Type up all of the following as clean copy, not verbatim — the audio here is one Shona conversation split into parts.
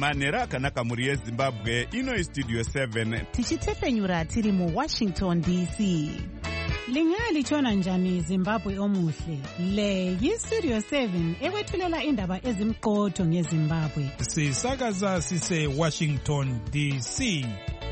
manhero akanaka mhuri yezimbabwe. Ino Studio 7 tichitefenyura tiri muWashington DC. Lingalitshona njani Zimbabwe omuhle? Le yiStudio 7 ekwethulela indaba ezimqotho ngeZimbabwe. Sisakaza sise Washington DC.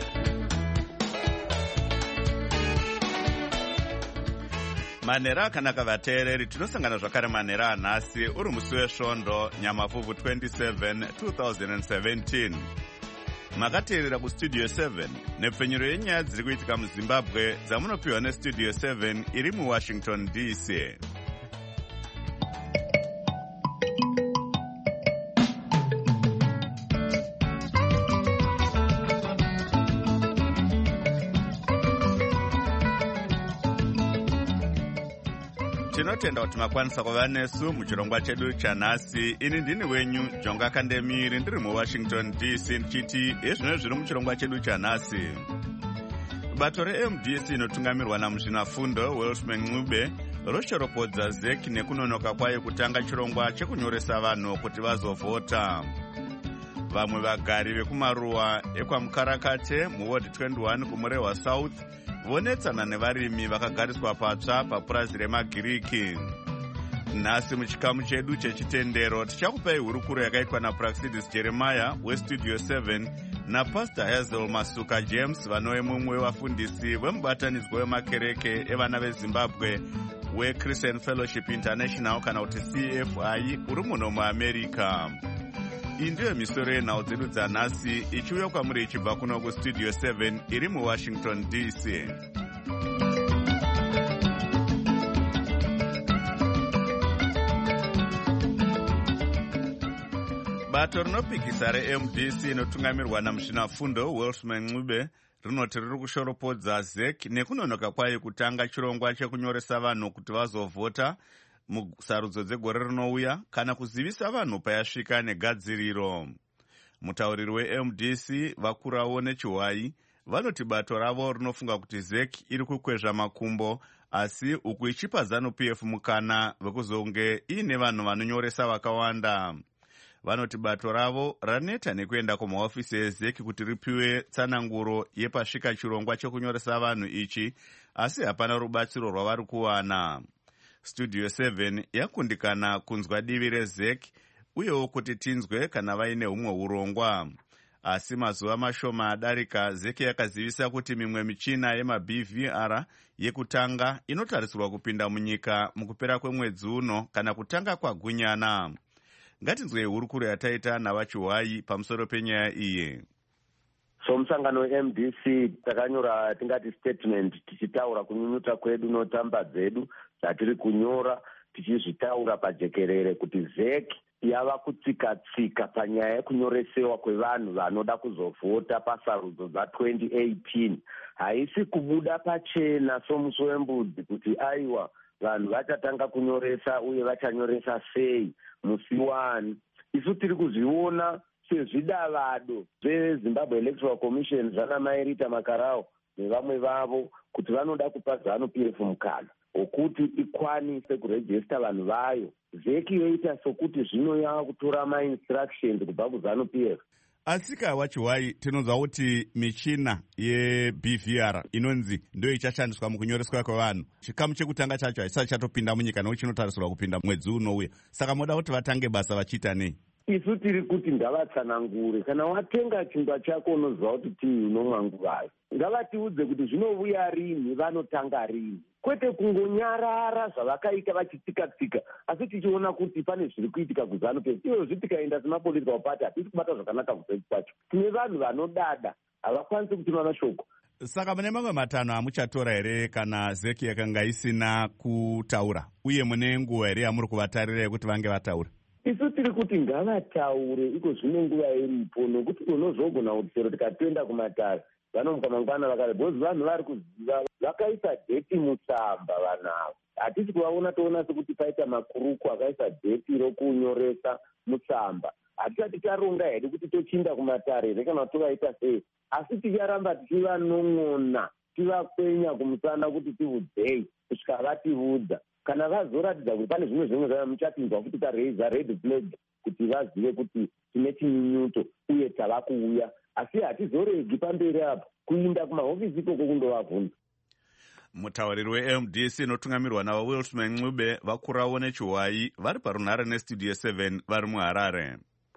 manhero akanaka vateereri, tinosangana zvakare manhero anhasi uri musi wesvondo nyamavhuvhu 27 2017. Makateerera kuStudio 7 nepfenyuro yenyaya dziri kuitika muZimbabwe dzamunopiwa neStudio 7 iri muWashington DC. Tinotenda kuti makwanisa kuva nesu muchirongwa chedu chanhasi. Ini ndini wenyu Jonga Kandemiri, ndiri muWashington DC ndichiti ezvino zviri muchirongwa chedu chanhasi. Bato reMDC inotungamirwa namuzvinafundo Welshman Ncube roshoropodza ZEC nekunonoka kwayo kutanga chirongwa chekunyoresa vanhu kuti vazovhota. Vamwe vagari vekumaruwa ekwaMukarakate muWard 21 kumurehwa South vonetsana nevarimi vakagariswa patsva papurazi remagiriki. Nhasi muchikamu chedu chechitendero tichakupai hurukuro yakaitwa naPraxidis Jeremiah weStudio 7 naPastor Hazel Masuka James vanove mumwe wevafundisi vemubatanidzwa wemakereke evana veZimbabwe weChristian Fellowship International kana kuti CFI uri muno muAmerica. Iyi ndiyo misoro yenhau dzedu dzanhasi ichiuya kwamuri ichibva kuno kuStudio 7 iri muWashington DC. Bato rinopikisa reMDC inotungamirwa namuzvinafundo Welshman Ncube rinoti riri kushoropodza ZEC nekunonoka kwayo kutanga chirongwa chekunyoresa vanhu kuti vazovhota musarudzo dzegore rinouya kana kuzivisa vanhu payasvika negadziriro. Mutauriri weMDC Vakurawo Nechiwai vanoti bato ravo rinofunga kuti ZEC iri kukwezva makumbo, asi uku ichipa ZANU-PF mukana vekuzonge iine vanhu vanonyoresa vakawanda. Vanoti bato ravo raneta nekuenda kumahofisi eZEC kuti ripiwe tsananguro yepasvika chirongwa chekunyoresa vanhu ichi, asi hapana rubatsiro rwavari kuwana. Studio 7 yakundikana kunzwa divi reZEC uyewo kuti tinzwe kana vaine humwe urongwa. Asi mazuva mashoma adarika ZEC yakazivisa kuti mimwe michina yemaBVR yekutanga inotarisirwa kupinda munyika mukupera kwemwedzi uno kana kutanga kwagunyana. Ngatinzwe hurukuro yataita navachiwai pamusoro penyaya iyi. Somusangano weMDC takanyora tingati statement tichitaura kunyunyuta kwedu notamba dzedu dzatiri kunyora tichizvitaura pajekerere kuti ZEC yava kutsika-tsika panyaya yekunyoresewa kwevanhu vanoda kuzovhota pasarudzo dza2018. Haisi kubuda pachena somusi wembudzi kuti aiwa vanhu vachatanga kunyoresa uye vachanyoresa sei musi 1. Isu tiri kuzviona sezvidavado zveZimbabwe Electoral Commission zvanaMairita Makarao nevamwe vavo kuti vanoda kupa ZANU-PF mukana wokuti ikwanise kurejista vanhu vayo. ZEC yoita sokuti zvino yava kutora mainstructions kubva kuZANU-PF. Asika Wachiwai, tinonzwa kuti michina yeBVR inonzi ndio ichashandiswa mukunyoreswa kwevanhu. Chikamu chekutanga chacho haisati chatopinda munyika nokuti chinotarisirwa kupinda mwedzi unouya. Saka moda kuti vatange basa vachiita nei? Isu tiri kuti ngavatsanangure. Kana watenga chingwa chako unoziva kuti tii unomwa nguvayo. Ngavatiudze kuti zvinouya rini, vanotanga rini. Kwete kungonyarara zvavakaita vachitsika-tsika, asi tichiona kuti pane zviri kuitika kuZANU-PF. Izvozvi tikaenda semapolitical party hatisi kubata zvakanaka kuZEC kwacho. Tine vanhu vanodada, havakwanisi kutuma mashoko. Saka mune mamwe matanho amuchatora here kana ZEC yakanga isina kutaura? Uye mune nguva here yamuri kuvatarira yekuti vange vataura? Isu tiri kuti ngavataure iko zvine nguva iripo, nokuti unozogona kuti chero tikatoenda kumatare vanomuka mangwana vakare, bhozi vanhu vari kuziva vakaisa dheti mutsamba vanavo. Hatisi kuvaona toona sekuti paita makuruku akaisa dheti rokunyoresa mutsamba. Hatisati taronga here kuti tochinda kumatare here kana tovaita sei, asi ticharamba tichivanon'ona tivakwenya kumusana kuti tiudzei kusvika vatiudza. Kana vazoratidza kuti pane zvimwe zvimwe muchapinzwa kuti tareiza red flag, kuti vazive kuti tine chinyunyuto uye tava kuuya, asi hatizoregi pamberi apo kuinda kumahofisi ikoko kundovabvunza. Mutauriri weMDC inotungamirwa navaWilsman Ncube vakurawo nechiwai vari parunhare nestudio 7 vari muHarare.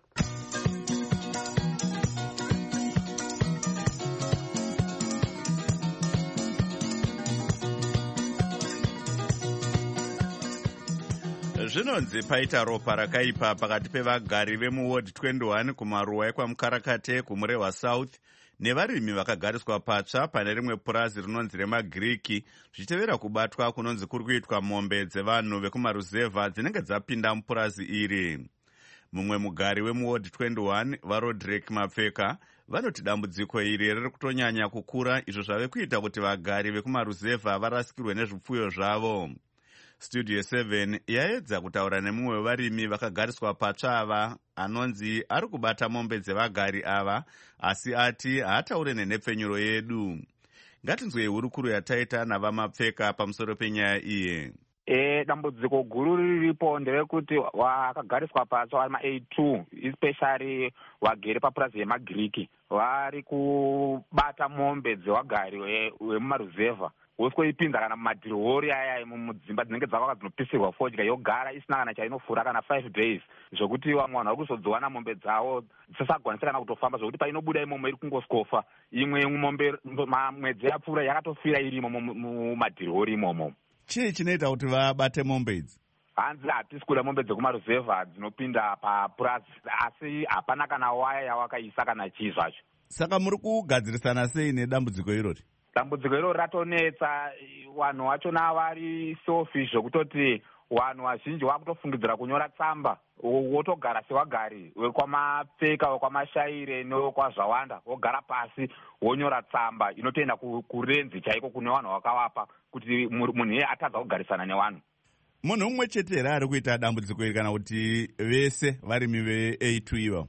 Zvinonzi paita ropa rakaipa pakati pevagari vemuward 21 kumaruwa ekwaMukarakate kumurehwa South nevarimi vakagariswa patsva pane rimwe purazi rinonzi remagiriki zvichitevera kubatwa kunonzi kuri kuitwa mombe dzevanhu vekumaruzevha dzinenge dzapinda mupurazi iri. Mumwe mugari wemuward 21 vaRodrick Mapfeka vanoti dambudziko iri riri kutonyanya kukura, izvo zvave kuita kuti vagari vekumaruzevha varasikirwe nezvipfuyo zvavo. Studio 7 yaedza kutaura nemumwe wevarimi vakagariswa patsva ava anonzi ari kubata mombe dzevagari ava, asi ati haataure nenhepfenyuro yedu. Ngatinzwei hurukuro yataita navaMapfeka pamusoro penyaya iyi. Dambudziko guru riripo nderekuti vakagariswa patsva ma-A2 especially wagere papurazi yemagiriki vari kubata mombe dzevagari vemumaruzevha vosikoipinza kana mumadhirihori aya mudzimba dzinenge dzavaka dzinopisirwa fodya yogara isina kana chainofura kana 5 days, zvokuti vamwe vanhu vari kuzodziwana mombe dzavo dzisagwanisa kana kutofamba, zvokuti painobuda imomo iri kungosikofa. Imwe mombe mwedzi yapfuura yakatofira irimo mumadhirihori imomo. Chii chinoita kuti vabate mombe idzi? Hanzi hatisi kuda mombe dzekumaruzevha dzinopinda papurazi, asi hapana kana waya yawakaisa kana chii zvacho. Saka muri kugadzirisana sei nedambudziko irori? Dambudziko irori ratonetsa, vanhu vachona vari selfish zvokutoti vanhu vazhinji vakutofungidzira kunyora tsamba wotogara sevagari wekwamapfeka wekwamashaire newekwazvawanda wogara pasi wonyora tsamba inotoenda kurenzi chaiko kune vanhu vakavapa kuti munhu iye atadza kugarisana nevanhu. Munhu umwe chete here ari kuita dambudziko iri kana kuti vese varimi ve-A2 iva?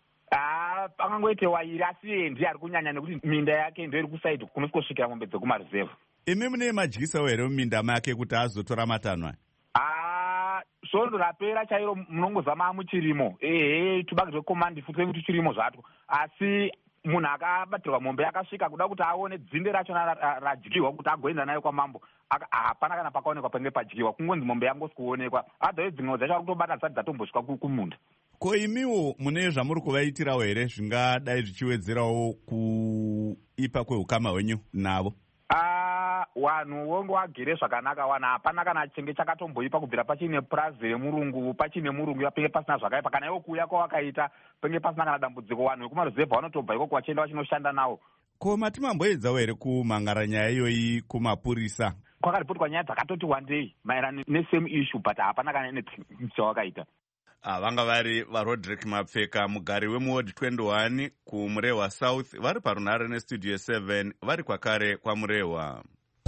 Pangangoite wairi, asi ndiye ari kunyanya nekuti minda yake ndio iri kusaidi kunosikosvikira mombe dzekumaruzevha. Imi mune majyisawo here muminda make kuti azotora matanho aya? Svondo rapera chairo munongozama muchirimo, tubage zvekomandi futi kuti chirimo zvatwo, asi munhu akabatirwa mombe yakasvika kuda kuti aone dzinde rachona radyiwa kuti agoenda nayo kwamambo, hapana kana pakaonekwa panenge padyiwa, kungonzi mombe yangosi kuonekwa, adhawe dzimwe dzacho ari kutobata dzisati dzatombosvika kumunda. Ko imiwo mune zvamuri kuvaitirawo here zvingadai zvichiwedzerawo kuipa kweukama hwenyu navo? Wanhu wongo wagere zvakanaka, wanhu hapana kana chenge chakatomboipa kubvira pachine purazi remurungu, pachine murungu penge pasina zvakaipa, kana iwo kuuya kwawakaita penge pasina kana dambudziko, vanhu vekumaruzevha vanotobva ikoko vachienda vachinoshanda nawo. Ko mati mamboedzawo here kumhangara nyaya iyoyi kumapurisa? Kwakaripotwa nyaya dzakatoti wandei maererano nesame issue, but hapana kana ine chawakaita. Vanga vari vaRodrick Mapfeka, mugari wemuward 21 kumurehwa South, vari parunhare nestudio 7 vari kwakare kwamurehwa.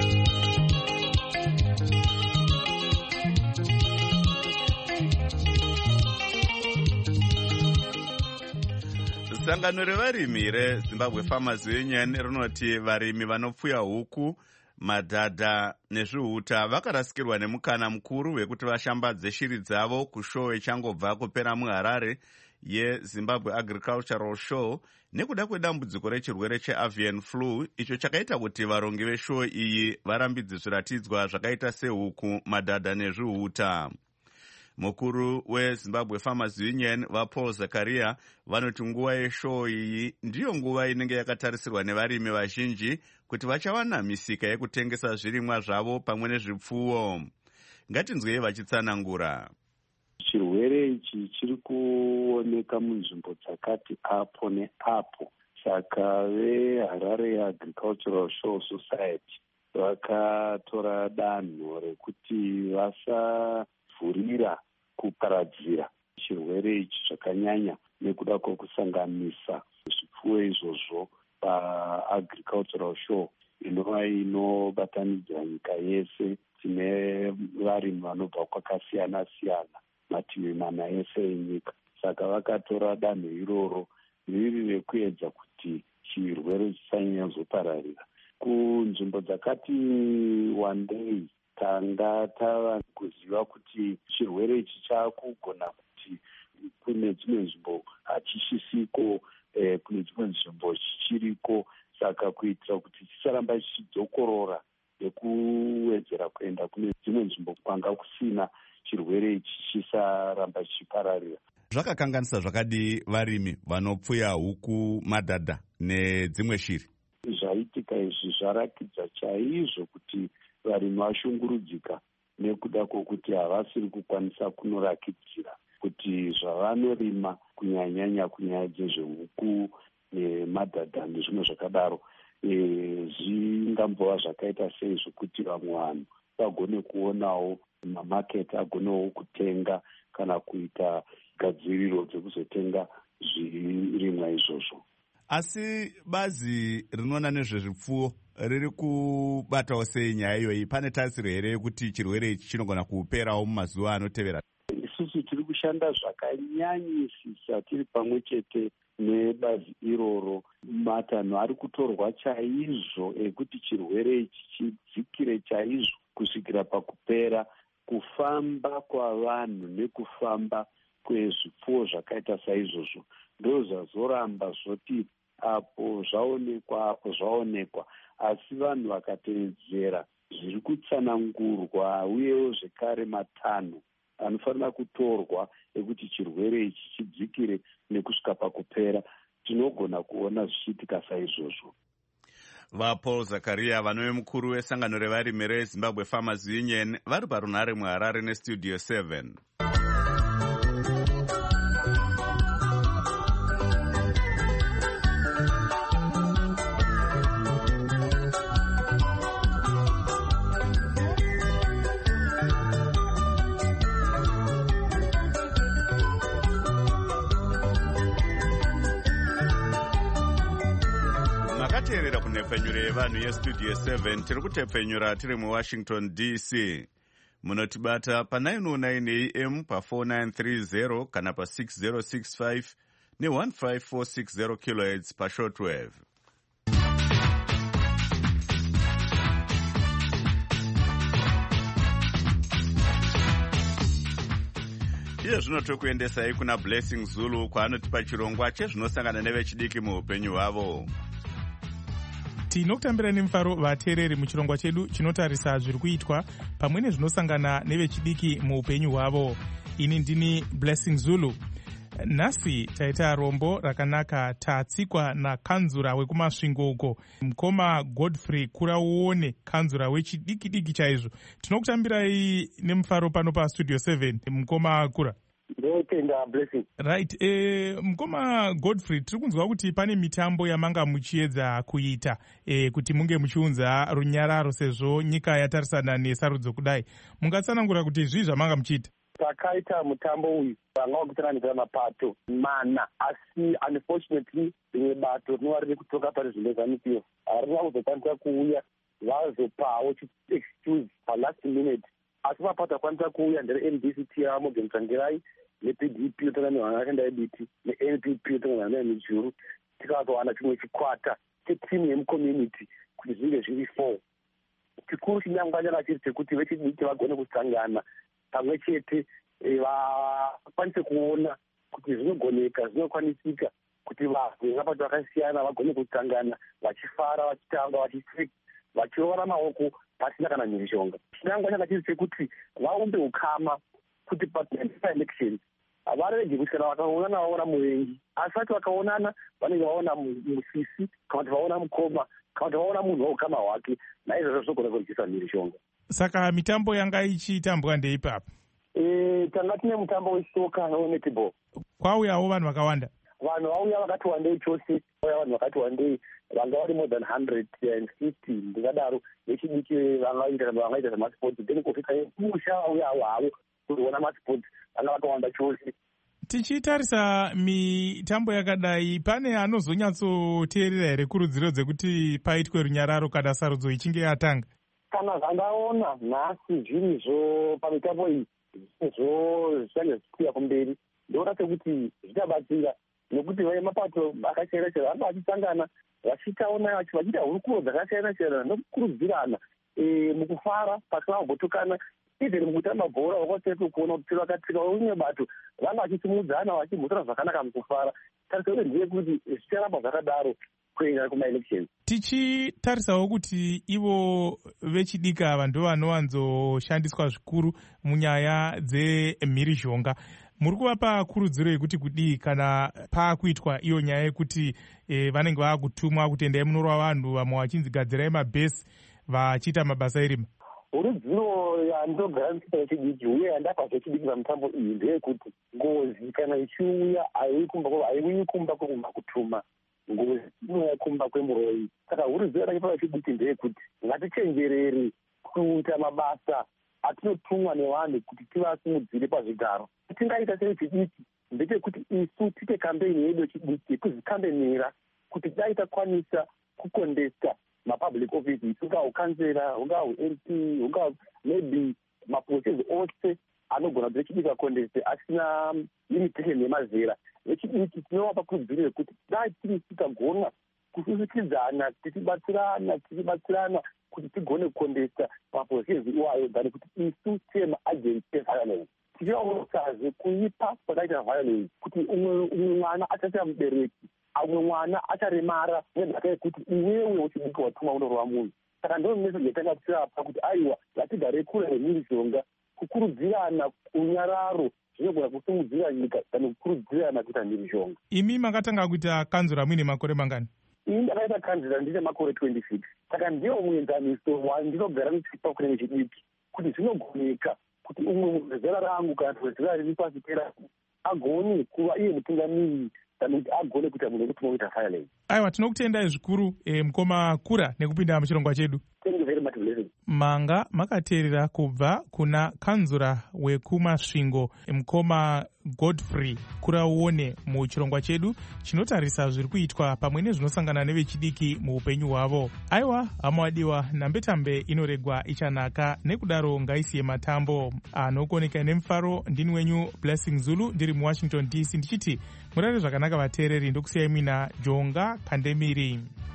Sangano revarimi reZimbabwe Farmers Union rinoti varimi vanopfuya huku, madhadha nezvihuta vakarasikirwa nemukana mukuru wekuti vashambadze shiri dzavo kushow ichangobva kupera muHarare yeZimbabwe Agricultural Show nekuda kwedambudziko rechirwere cheavian flu, icho chakaita kuti varongi veshow iyi varambidze zviratidzwa zvakaita sehuku, madhadha nezvihuta. Mukuru weZimbabwe Farmers Union vaPaul Zakaria vanoti nguva yeshow iyi ndiyo nguva inenge yakatarisirwa nevarimi vazhinji kuti vachawana misika yekutengesa zvirimwa zvavo pamwe nezvipfuwo. Ngatinzwei vachitsanangura. Chirwere ichi chiri kuoneka munzvimbo dzakati apo neapo, saka veHarare Agricultural Show Society vakatora danho rekuti vasavhurira kuparadzira chirwere ichi zvakanyanya nekuda kwekusanganisa zvipfuwo izvozvo paAgricultural Show inova inobatanidza nyika yese, tine varimi vanobva kwakasiyana siyana mativi mana ese enyika. Saka vakatora danho iroro riri rekuedza kuti chirwere chisanyanyozopararira kunzvimbo dzakati wandei. Tanga tava kuziva kuti chirwere ichi chaakugona kuti kune dzimwe nzvimbo hachisisiko, kune dzimwe nzvimbo chichiriko. Saka kuitira kuti chisaramba chichidzokorora nekuwedzera kuenda kune dzimwe nzvimbo kwanga kusina chirwere ichi chisaramba chichipararira. Zvakakanganisa zvakadi varimi vanopfuya huku, madhadha nedzimwe shiri? Zvaitika izvi zvarakidza chaizvo kuti varimi vashungurudzika nekuda kwokuti havasiri kukwanisa kunorakidzira kuti zvavanorima kunyanya kunyaya dzezvehuku nemadhadha nezvimwe zvakadaro zvingambova zvakaita sei zvokuti vamwe vanhu vagone kuonawo mamaketi, agonewo kutenga kana kuita gadziriro dzekuzotenga zvirimwa izvozvo. Asi bazi rinoona nezvezvipfuwo riri kubatawo sei nyaya iyoyi? Pane tarisiro here yekuti chirwere ichi chinogona kuperawo mumazuva anotevera? Isusu tiri kushanda zvakanyanyisisa tiri pamwe chete nebazi iroro. Matanho ari kutorwa chaizvo ekuti chirwere ichi chidzikire chaizvo kusvikira pakupera. Kufamba kwavanhu nekufamba kwezvipfuwo zvakaita saizvozvo ndo zvazoramba zvoti apo zvaonekwa, asi vanhu vakatevedzera zviri kutsanangurwa, uyewo zvekare matanho anofanira kutorwa ekuti chirwere ichi chidzikire nekusvika pakupera, tinogona kuona zvichiitika saizvozvo. VaPaul Zakaria, vanove mukuru wesangano revarimi reZimbabwe Farmers Union, vari parunhare muHarare neStudio 7. Makateerera kunhepfenyuro yevanhu yeStudio 7. Tiri kutepfenyura tiri muWashington DC. Munotibata pa909 AM pa4930 kana pa6065 ne15460 kHz pashortwave. Iye zvino tokuendesai kuna Blessing Zulu kwaanotipa chirongwa chezvinosangana nevechidiki muupenyu hwavo. Tinokutambira nemufaro vateereri muchirongwa chedu chinotarisa zviri kuitwa pamwe nezvinosangana nevechidiki muupenyu hwavo. Ini ndini Blessing Zulu. Nhasi taita rombo rakanaka tatsikwa nakanzura wekumasvingo uko, mukoma Godfrey Kurauone, kanzura wechidiki chaizvo. Tinokutambirai nemufaro pano paStudio 7, mukoma Kura. Ndotenda Blessing. Right, mukoma Godfrey, tiri kunzwa kuti pane mitambo yamanga muchiedza kuita kuti munge muchiunza runyararo sezvo nyika yatarisana nesarudzo kudai. Mungatsanangura kuti zvii zvamanga muchiita? Takaita mutambo uyu vanga vakusanganisa mapato mana, asi unfortunately rimwe bato rinova riri kutoka parizvimezanipiro harina kuzokwanisa kuuya, vazopawo excuse palast minute, asi mapato akwanisa kuuya ndere-NBCT yavamogemutsvangirai nePDP yotanga nevanakenda eBT neNPP yotanga neMijuru. Tikazowana chimwe chikwata chetimu yemucommunity kuti zvinge zviri 4. Chikuru chinyangwa changa chiri chekuti vechidiki vagone kusangana pamwe chete, vakwanise kuona kuti zvinogoneka, zvinokwanisika kuti vanhu vemapato akasiyana vagone kusangana, vachifara, vachitamba, vachiora maoko pasina kana mhirizhonga. Chinangwa changa chiri chekuti vaumbe ukama kuti pa-election varege kuti kana vakaonana vaona muvengi, asi vati vakaonana vanenge vaona musisi, kana kuti vaona mukoma, kana kuti vaona munhu waukama hwake, naizvozvo zvinogona kuryisa mhirizhonga. Saka mitambo yanga ichitambwa ndeipapa? Tanga tine mutambo wesoka netball. Kwauyawo vanhu vakawanda? Vanhu vauya vakati wandei chose, vanhu vakati wandei, vanga vari more than 150 ndingadaro, vechidiki vangaita zvemasports, then kufika musha vauya havo kuzoona masports, vanga vakawanda chose. Tichitarisa mitambo yakadai, pane anozonyatsoteerera here kurudziro dzekuti paitwe runyararo kana sarudzo ichinge yatanga? Kana zvandaona nhasi zvirizvo pamitambo iyi zvo zvichange zvichiuya kumberi, ndoona sekuti zvichabatsira, nekuti vemapato akasiyana-siyana vanenge vachisangana vachitaona vachiita hurukuro dzakasiyana-siyana nokukurudzirana mukufara pasina kugotukana, even mukutamba bhora wakaseti kuona kuti vakatsika umwe bato vanga vachisimudzana vachimhosora zvakanaka mukufara. Tarisiro yedu ndeyekuti zvicharamba zvakadaro kuenda kumaelections. Tichitarisawo kuti ivo vechidiki ava ndo vanowanzoshandiswa zvikuru munyaya dzemhirizhonga. Muri kuvapa kurudziro yekuti kudii kana paakuitwa iyo nyaya yekuti vanenge vaakutumwa kuti endai munorwa vanhu, vamwe vachinzi gadzirai mabhesi vachiita mabasa erima? Rudziro yandogara ndichiita vechidiki uye yandapa zvechidiki pamutambo iyi ndeyekuti ngozi kana ichiuya haiuyi kumba kweguma kutuma, ngozi inouya kumba kwemuroyi. Saka rudziro rachipa vechidiki ndeyekuti ngatichenjerere kuita mabasa atinotumwa nevanhu kuti tivasimudzire pazvigaro. Tingaita sevechidiki ndechekuti isu tiite kampeini yedu yechidiki yekuzvikambenera kuti dai takwanisa kukondesta mapublic offices, ungaa ukansela, ungaa uMP, ungaa maybe mapositions ose anogona kuti vechidiki vakondeste asina limitation yemazera. Vechidiki tinovapa kurudziro yekuti dai tikagona kususikidzana tichibatsirana kuti tigone kukondesta mapositions iwayo than kuti isu tive maagents eviolence. Tichivaonasazve kuipa kwakaita violence kuti umwe mwana achaita mubereki, umwe mwana acharemara nemhaka yekuti iwewe wechidiki watuma unorwa munhu. Saka ndo meseji yatanga tichirapa kuti aiwa ngatigare kure nemhirizhonga, kukurudzirana unyararo zvinogona kusimudzira nyika kana kukurudzirana kuita mhirizhonga. Imi makatanga kuita kanzura muine makore mangani? Ini ndakaita kanzura ndine makore 26. Saka ndiyo muenzaniso wandinogara ndichipa kune vechidiki kuti zvinogoneka kuti umwe zera rangu kana kuti zera riri pasi pera agone kuva iye mutungamiri kana kuti agone kuita munhu wekuti unoita violence. Aiwa, tinokutendai zvikuru mukoma kura nekupinda muchirongwa chedu. Thank you very much. Manga makateerera kubva kuna kanzura wekumasvingo mukoma Godfrey Kurauone muchirongwa chedu chinotarisa zviri kuitwa pamwe nezvinosangana nevechidiki muupenyu hwavo. Aiwa, hamawadiwa, nambetambe inoregwa ichanaka, nekudaro ngaisiye matambo anokoneka nemufaro. Ndini wenyu Blessing Zulu ndiri muWashington DC ndichiti murare zvakanaka vateereri, ndokusiyai mina Jonga Kandemiri.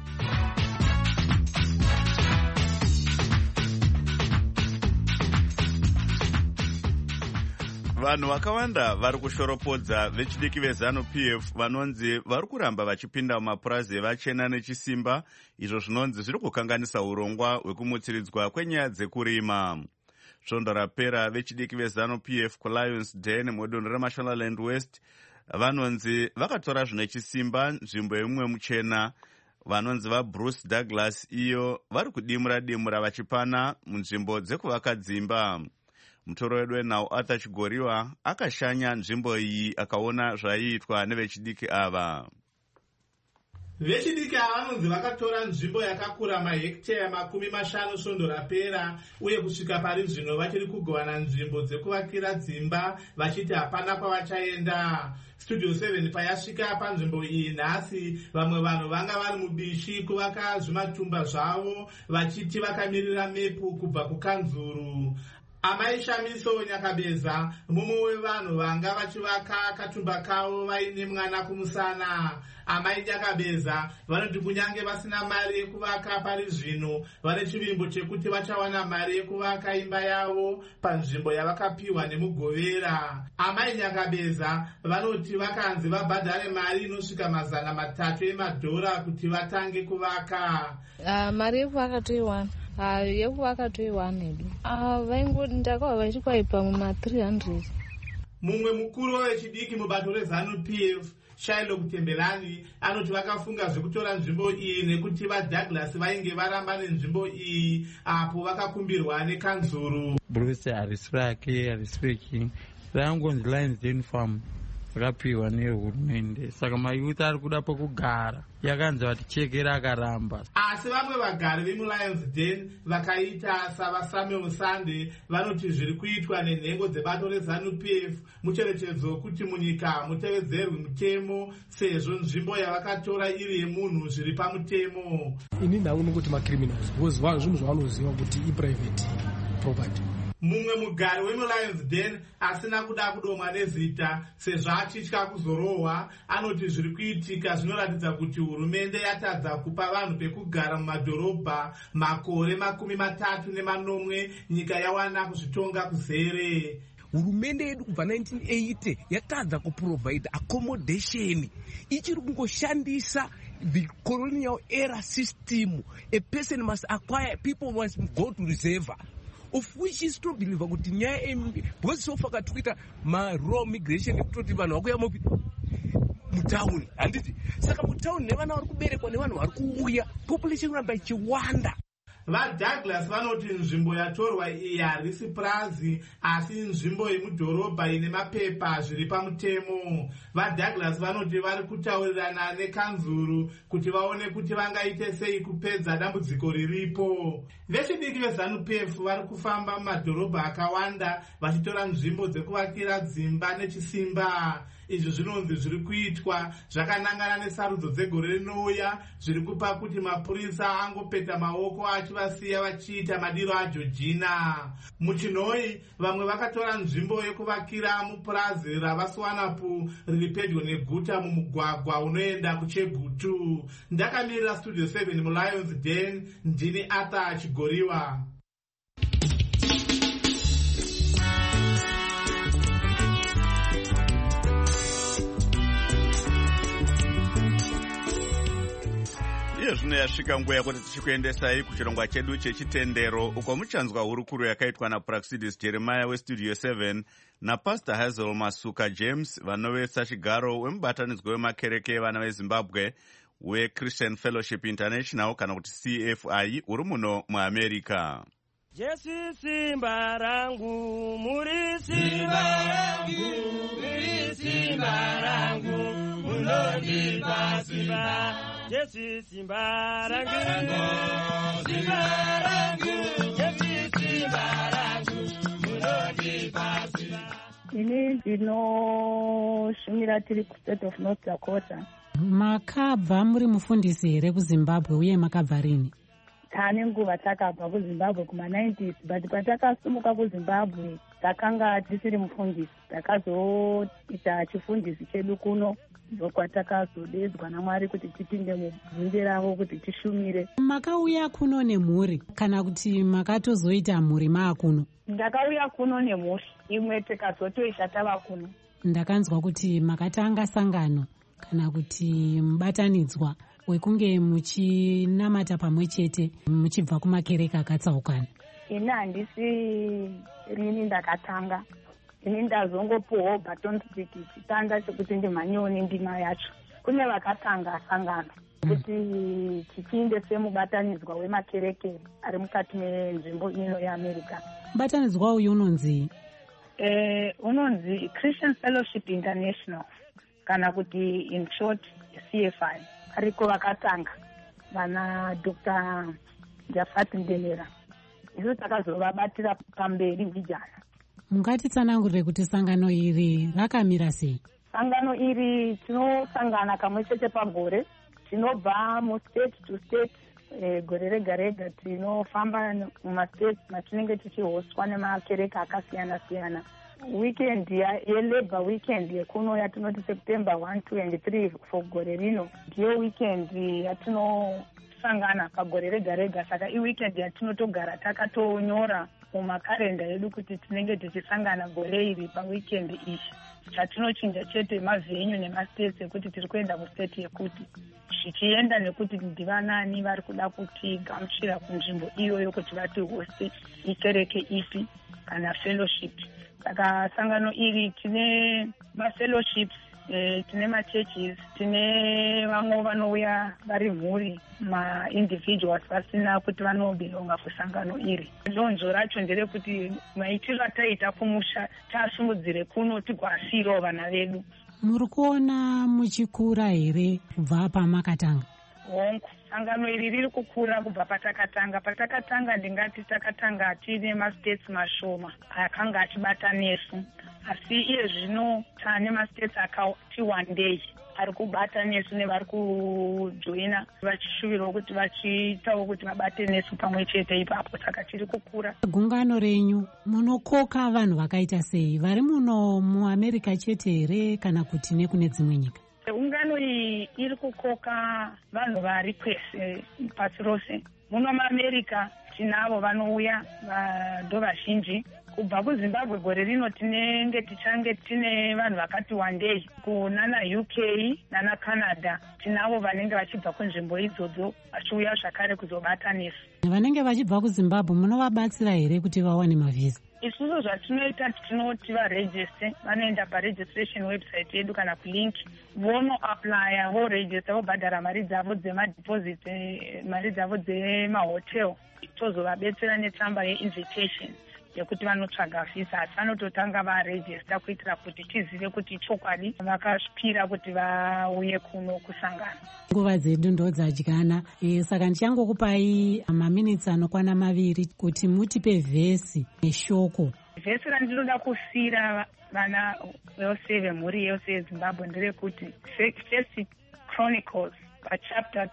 Vanhu vakawanda vari kushoropodza vechidiki veZANU-PF vanonzi vari kuramba vachipinda mumapurazi evachena nechisimba, izvo zvinonzi zviri kukanganisa urongwa hwekumutsiridzwa kwenyaya dzekurima. Svondo rapera vechidiki veZANU-PF kuLions Den mudunhu reMashonaland West vanonzi vakatora zvine chisimba nzvimbo yemumwe muchena vanonzi vaBruce Douglas, iyo vari kudimura vachipana munzvimbo dzekuvaka dzimba. Mutoro wedu wenhau Arthur Chigoriwa akashanya nzvimbo iyi akaona zvaiitwa nevechidiki ava. Vechidiki ava vanonzi vakatora nzvimbo yakakura mahekiteya 50 svondo rapera, uye kusvika pari zvino vachiri kugovana nzvimbo dzekuvakira dzimba vachiti hapana kwavachaenda. Studio 7 payasvika panzvimbo iyi nhasi, vamwe vanhu vanga vari mubishi kuvaka zvimatumba zvavo vachiti vakamirira mepu kubva kukanzuru. Amai Shamiso Nyakabeza, mumwe wevanhu vanga vachivaka katumba kavo vaine mwana kumusana. Amai Nyakabeza vanoti kunyange vasina mari yekuvaka pari zvino, vane chivimbo chekuti vachawana mari yekuvaka imba yavo panzvimbo yavakapiwa nemugovera. Amai Nyakabeza vanoti vakanzi vabhadhare mari inosvika $300 emadhora kuti vatange kuvaka. Mari yekuvaka toiwana. Yekuvaka toiwana hedu. Ndakava vachikwaipa muma300. Mumwe mukuru wechidiki mubato reZANU-PF Shailo Kutembelani anoti vakafunga zvekutora nzvimbo iyi nekuti vaDouglas vainge varamba nenzvimbo iyi apo vakakumbirwa nekanzuru. Bruce harisweki rangonzi Lions Den Farm rakapiwa nehurumende, saka mayuth ari kuda pokugara, yakanzi vatichekera akaramba. Asi vamwe vagari vemuLions Den vakaita savaSamuel Sande vanoti zviri kuitwa nenhengo dzebato reZANU-PF mucherechedzo kuti munyika mutevedzerwe mutemo, sezvo nzvimbo yavakatora iri yemunhu zviri pamutemo. Ini ndaona kuti macriminals, because zvinhu zvavanoziva kuti iprivate property. Mumwe mugari wemuLions Den asina kuda kudomwa nezita sezvo achitya kuzorohwa anoti zviri kuitika zvinoratidza kuti hurumende yatadza kupa vanhu pekugara mumadhorobha makore 30 nyika yawana kuzvitonga kuzere. Hurumende yedu kubva 1980 yatadza kuprovide accommodation, ichiri kungoshandisa the colonial era system. A person must acquire, people must go to reserve, of which is to believe kuti nyaya because so far katuita raw migration ekutoti vanhu vakuya mutauni handiti saka mutauni nevana vari kuberekwa nevanhu vari kuuya population ramba ichiwanda. VaDouglas vanoti nzvimbo yatorwa iyi harisi purazi asi nzvimbo yemudhorobha ine mapepa zviri pamutemo. VaDouglas vanoti vari kutaurirana nekanzuru kuti vaone kuti vangaite sei kupedza dambudziko riripo. Vechidiki veZANU-PF vari kufamba mumadhorobha akawanda vachitora nzvimbo dzekuvakira dzimba nechisimba. Izvi zvinonzi zviri kuitwa zvakanangana nesarudzo dzegore rinouya zviri kupa kuti mapurisa angopeta maoko achivasiya vachiita madiro aJoργina. Muchinhoi vamwe vakatora nzvimbo yekuvakira mupurazi ravaswanapu riri pedyo neguta mumugwagwa unoenda kuChegutu. Ndakamirira Studio 7 muLions Den, ndini Arthur Chigoriwa. Zvino yasvika nguva yakuti tichikuendesai kuchirongwa chedu chechitendero uko muchanzwa hurukuru yakaitwa naPraxidis Jeremiah weStudio 7 naPastor Hazel Masuka James vanovetsa chigaro wemubatanidzwa wemakereke evana veZimbabwe weChristian Fellowship International kana kuti CFI uri muno muAmerica. Jesu simba rangu, muri simba rangu, muri simba rangu, munondipa simba. Jesu simba rangu, simba rangu, Jesu simba rangu, munondipa simba. Ini ndinoshumira tiri kuState of North Dakota. Makabva muri mufundisi here kuZimbabwe uye makabva rini? Tane nguva takabva kuZimbabwe kuma-90s, but patakasumuka kuZimbabwe takanga tisiri mufundisi. Takazoita chifundisi chedu kuno ndokwatakazodedzwa naMwari kuti tipinde mubvunze ravo kuti tishumire. Makauya kuno nemhuri kana kuti makatozoita mhuri maakuno? Ndakauya kuno nemhuri imwe tikazotoita tava kuno. Ndakanzwa kuti makatanga sangano kana kuti mubatanidzwa wekunge muchinamata pamwe chete muchibva kumakereke akatsaukana. Ini handisi rini ndakatanga. Ini ndazongopuwawo baton stick chitanda chekuti ndimhanyewo nendima yacho. Kune vakatanga sangano kuti tichiinde semubatanidzwa wemakereke ari mukati menzvimbo ino yeAmerica. Mubatanidzwa uyu unonzi? Unonzi Christian Fellowship International kana kuti in short CFI. Ariko vakatanga vana Dr. Jafat Ndelera. Izo takazovabatira pamberi vijana. Mungatitsanangurire kuti sangano iri rakamira sei? Sangano iri tinosangana kamwe chete pagore. Tinobva mustate to state gore rega rega. Tinofamba mumastate matinenge tichihoswa nemakereke akasiyana siyana. Weekend yeLabor weekend yekuno yatinoti September 1, 2 and 3 for gore rino. Ndiyo weekend yatinosangana pagore rega rega. Saka weekend yatinotogara takatonyora mumakarenda yedu kuti tinenge tichisangana gore iri paweekend ishi. Chatinochinja chete mavhenyu nemastates ekuti tiri kuenda kustate yekuti zvichienda nekuti ndivanani vari kuda kutigamuchira kunzvimbo iyoyo kuti vatihoste ikereke ipi kana fellowship. Saka sangano iri tine mafellowships, tine machurches, tine vamwe vanouya vari mhuri ma-individuals vasina kuti vanobelonga kusangano iri. Donzvo racho nderekuti maitiro ataita kumusha tasumudzire kuno tigwasirawo vana vedu. Muri kuona muchikura here kubva pamakatanga? Hongu, sangano iri riri kukura kubva patakatanga. Patakatanga ndingati takatanga tine mastates mashoma akanga achibata nesu. asi iye zvino tane mastates akati one day ari kubata nesu nevari kujoina vachishuvirawo kuti vachiitawo kuti vabate nesu pamwe chete ipapo. Saka tiri kukura. Gungano renyu munokoka vanhu vakaita sei, vari muno muAmerica chete here kana kuti nekune dzimwe nyika? Ungano iyi iri kukoka vanhu vari kwese pasi rose. Muno muAmerica tinavo vanouya ndo vazhinji. Kubva kuZimbabwe gore rino tinenge tichange tine vanhu vakati one day. Kunana UK nana Canada tinavo vanenge vachibva kunzvimbo idzodzo vachiuya zvakare kuzobata nesu. Vanenge vachibva kuZimbabwe munovabatsira here kuti vawane mavhisa? Isusu zvatinoita tinoti varegiste, vanoenda paregistration website yedu kana kulink vonoaplya, voregista, vobhadhara mari dzavo dzemadeposit, mari dzavo dzemahotel, tozovabetsera netsamba yeinvitation yekuti vanotsvaga vhisa. Asi vanototanga varegista kuitira kuti tizive kuti chokwadi vakapira kuti vauye kuno kusangana. Nguva dzedu ndo dzadyana, saka ndichangokupai maminitsi anokwana 2 kuti mutipe vhesi neshoko. Vhesi randinoda kusiyira vana vose vemhuri yose yeZimbabwe nderekuti First Chronicles chapter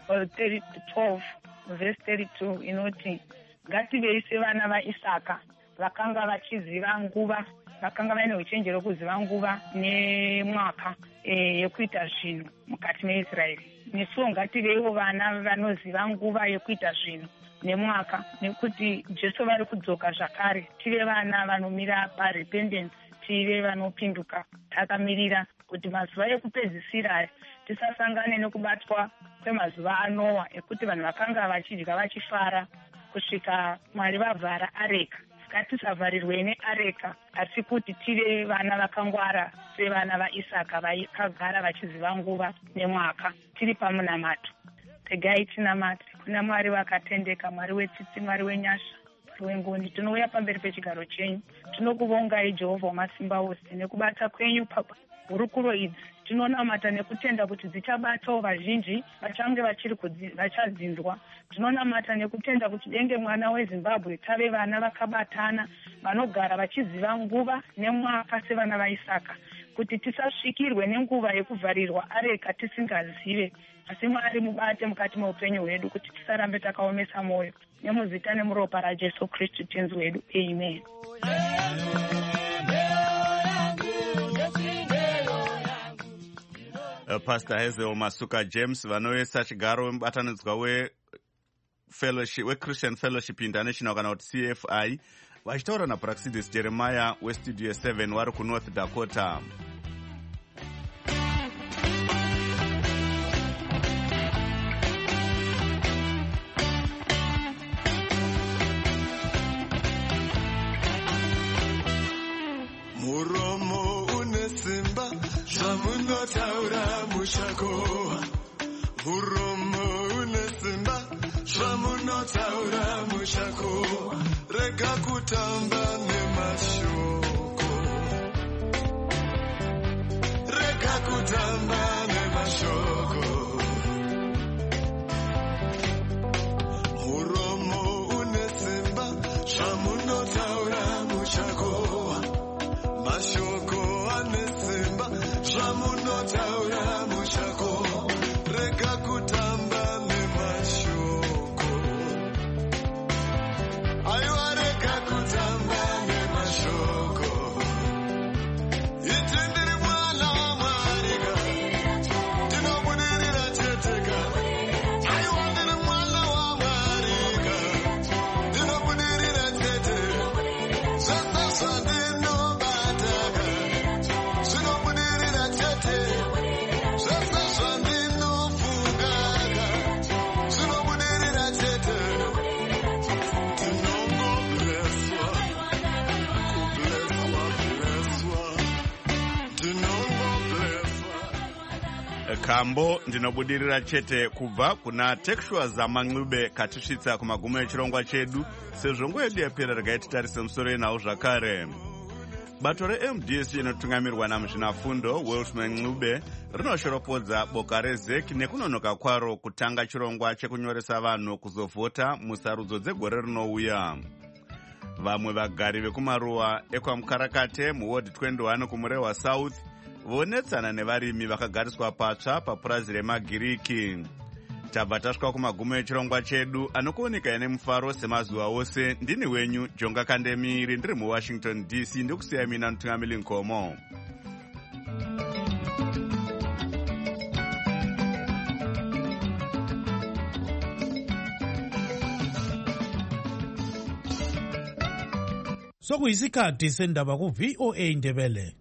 12 verse 32 inoti ngativeise vana vaIsaka vakanga vachiziva nguva, vakanga vaine uchenjeri kuziva nguva nemwaka yekuita zvinhu mukati meIsraeri. Nesuwo ngativeiwo vana vanoziva nguva yekuita zvinhu nemwaka, nekuti Jesu vari kudzoka zvakare. Tive vana vanomira parepentance, tive vanopinduka takamirira kuti mazuva ekupedzisira tisasangane nekubatwa kwemazuva aNoa ekuti vanhu vakanga vachidya vachifara kusvika Mwari vavhara areka. Ngatisavharirwe neareka, asi kuti tive vana vakangwara sevana vaIsaka vakagara vachiziva nguva nemwaka, tiri pamunamato. Regai tinamate kuna Mwari vakatendeka, Mwari wetsitsi, Mwari wenyasha, Mwari wengoni. Tinouya pamberi pechigaro chenyu, tinokuvongai Jehovha Wamasimba Ose nekubata kwenyu hurukuro idzi. Tinonamata nekutenda kuti dzichabatawo vazhinji vachange vachadzinzwa. Tinonamata nekutenda kuti denge mwana weZimbabwe tave vana vakabatana vanogara vachiziva nguva nemwaka sevana vaIsaka, kuti tisasvikirwe nenguva yekuvharirwa areka tisingazive. Asi Mwari mubate mukati meupenyu hwedu kuti tisarambe takaomesa mwoyo. Nemuzita nemuropa raJesu Kristu tenzi wedu. Amen. Pastor Hazel Masuka James vanoisa chigaro wemubatanidzwa weChristian Fellowship International kana kuti CFI vachitaura naPraxidis Jeremiah westudio 7 vari kuNorth Dakota. Muromo unesimba zvamunotaura mushako, muromo unesimba zvamunotaura mushako, rega kutamba nemashoko, rega kutamba nemashoko. Muromo unesimba zvamunotaura mushako, mashoko anesimba zvamunotaura mushako, rega kutamba nemashoko. Aiwa, rega kutamba nemashoko. Iti ndiri mwana waMwari, ndinobudirira teteka. Aiwa, ndiri mwana waMwari, ndinobudirira tete. Zvose zvandinobata zvinobudirira tete, zvose zvandinofunga zvinobudirira tete. Ndinongobleswa, kubleswa, ndinongobleswa. Kambo ndinobudirira chete kubva kuna Tekshua Zamanxube katisvitsa kumagumo echirongwa chedu. Sezvo nguva yedu yapera, regai titarise musoro yenhau zvakare. Bato reMDC inotungamirwa naMuzvinafundo Welshman Ncube rinoshoropodza boka reZEC nekunonoka kwaro kutanga chirongwa chekunyoresa vanhu kuzovhota musarudzo dzegore rinouya. Vamwe vagari vekumaruwa ekwaMukarakate muward 21 kumurewa South vonetsana nevarimi vakagariswa patsva papurazi remagiriki. Tabva tasvika kumagumo echirongwa chedu anokuoneka nemufaro semazuva ose. Ndini wenyu Jonga Kandemiri ndiri muWashington DC ndikusiya mina Mutungamiri Nkomo. Sokuyisikhathi sendaba ku-VOA Indebele.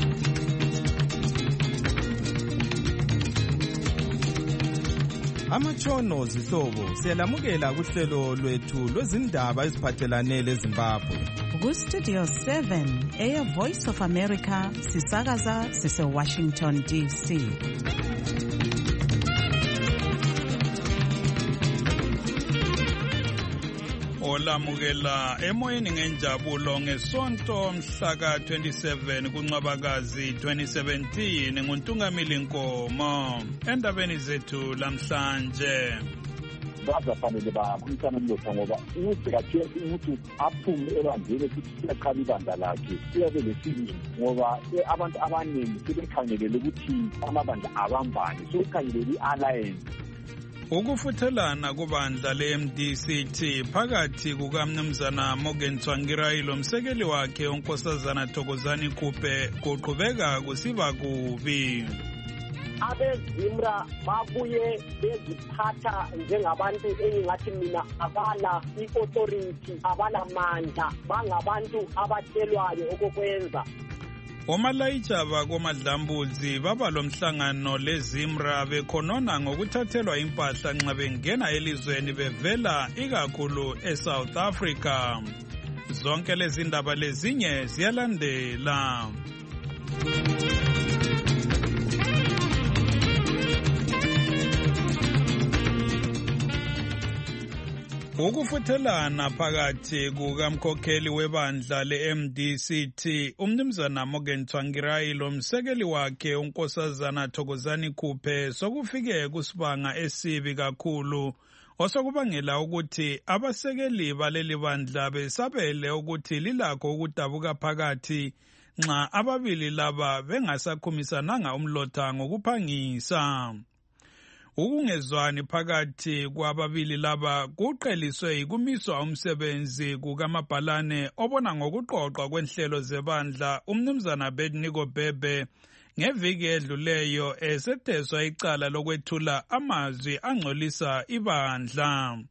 Amatshono zihlobo siyalamukela kuhlelo lwethu lwezindaba eziphathelane leZimbabwe. Ku-Studio 7 Air Voice of America sisakaza sise-Washington DC. Olamukela emoyeni ngenjabulo ngesonto mhla ka-27 kuNcwabakazi 2017 nguNtungamiri Nkomo. Endabeni zethu lamhlanje bazafanele bakhulumisana nomlotha ngoba ukuthi kathesi umuntu aphume ebandleni futhi siyaqala ibandla lakhe uyabe lesibindi ngoba abantu abaningi sebekhangelele ukuthi amabandla abambane sokukhangelele i-alliance. Ukufuthelana kubandla le-MDCT phakathi kukaMnumzana Morgan Tsvangirai lomsekeli wakhe uNkosazana Thokozani Kupe kuqhubeka kusiba kubi. AbeZimra babuye beziphatha njengabantu engingathi mina abala i-authority, abala mandla, bangabantu abatshelwayo okokwenza. Omalayitha bakomadlambuzi baba lomhlangano leZimra bekhonona ngokuthathelwa impahla nxa bengena elizweni bevela ikakhulu eSouth Africa. Zonke lezi ndaba lezinye ziyalandela. Ukufuthelana phakathi kukamkhokheli webandla le-MDCT uMnumzana Morgan Tsvangirai lomsekeli wakhe uNkosazana Thokozani Kupe sokufike kusibanga esibi kakhulu osokubangela ukuthi abasekeli baleli bandla besabele ukuthi lilakho ukudabuka phakathi nxa ababili laba bengasakhumisananga umlotha ngokuphangisa. Ukungezwani phakathi kwababili laba kuqeliswe yikumiswa umsebenzi kukamabhalane obona ngokuqoqwa kwenhlelo zebandla uMnumzana Abednego Bebe ngeviki edluleyo esetheswa icala lokwethula amazwi angcolisa ibandla.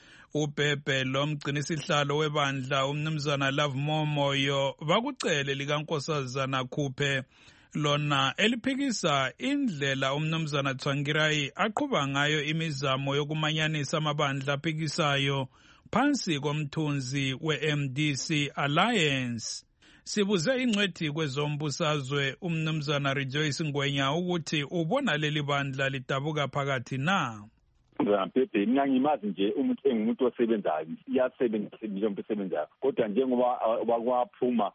UBebe lomgcinisihlalo webandla uMnumzana Love Momoyo bakucele likaNkosazana Kupe lona eliphikisa indlela uMnumzana Tsvangirai aqhuba ngayo imizamo yokumanyanisa amabandla aphikisayo phansi komthunzi we-MDC Alliance. Sibuze ingcwethi kwezombusazwe uMnumzana Rejoice Ngwenya ukuthi ubona leli bandla lidabuka phakathi na. Pepe mina ngimazi nje umuntu engumuntu osebenzayo iyasebenza umuntu osebenzayo kodwa njengoba wakwaphuma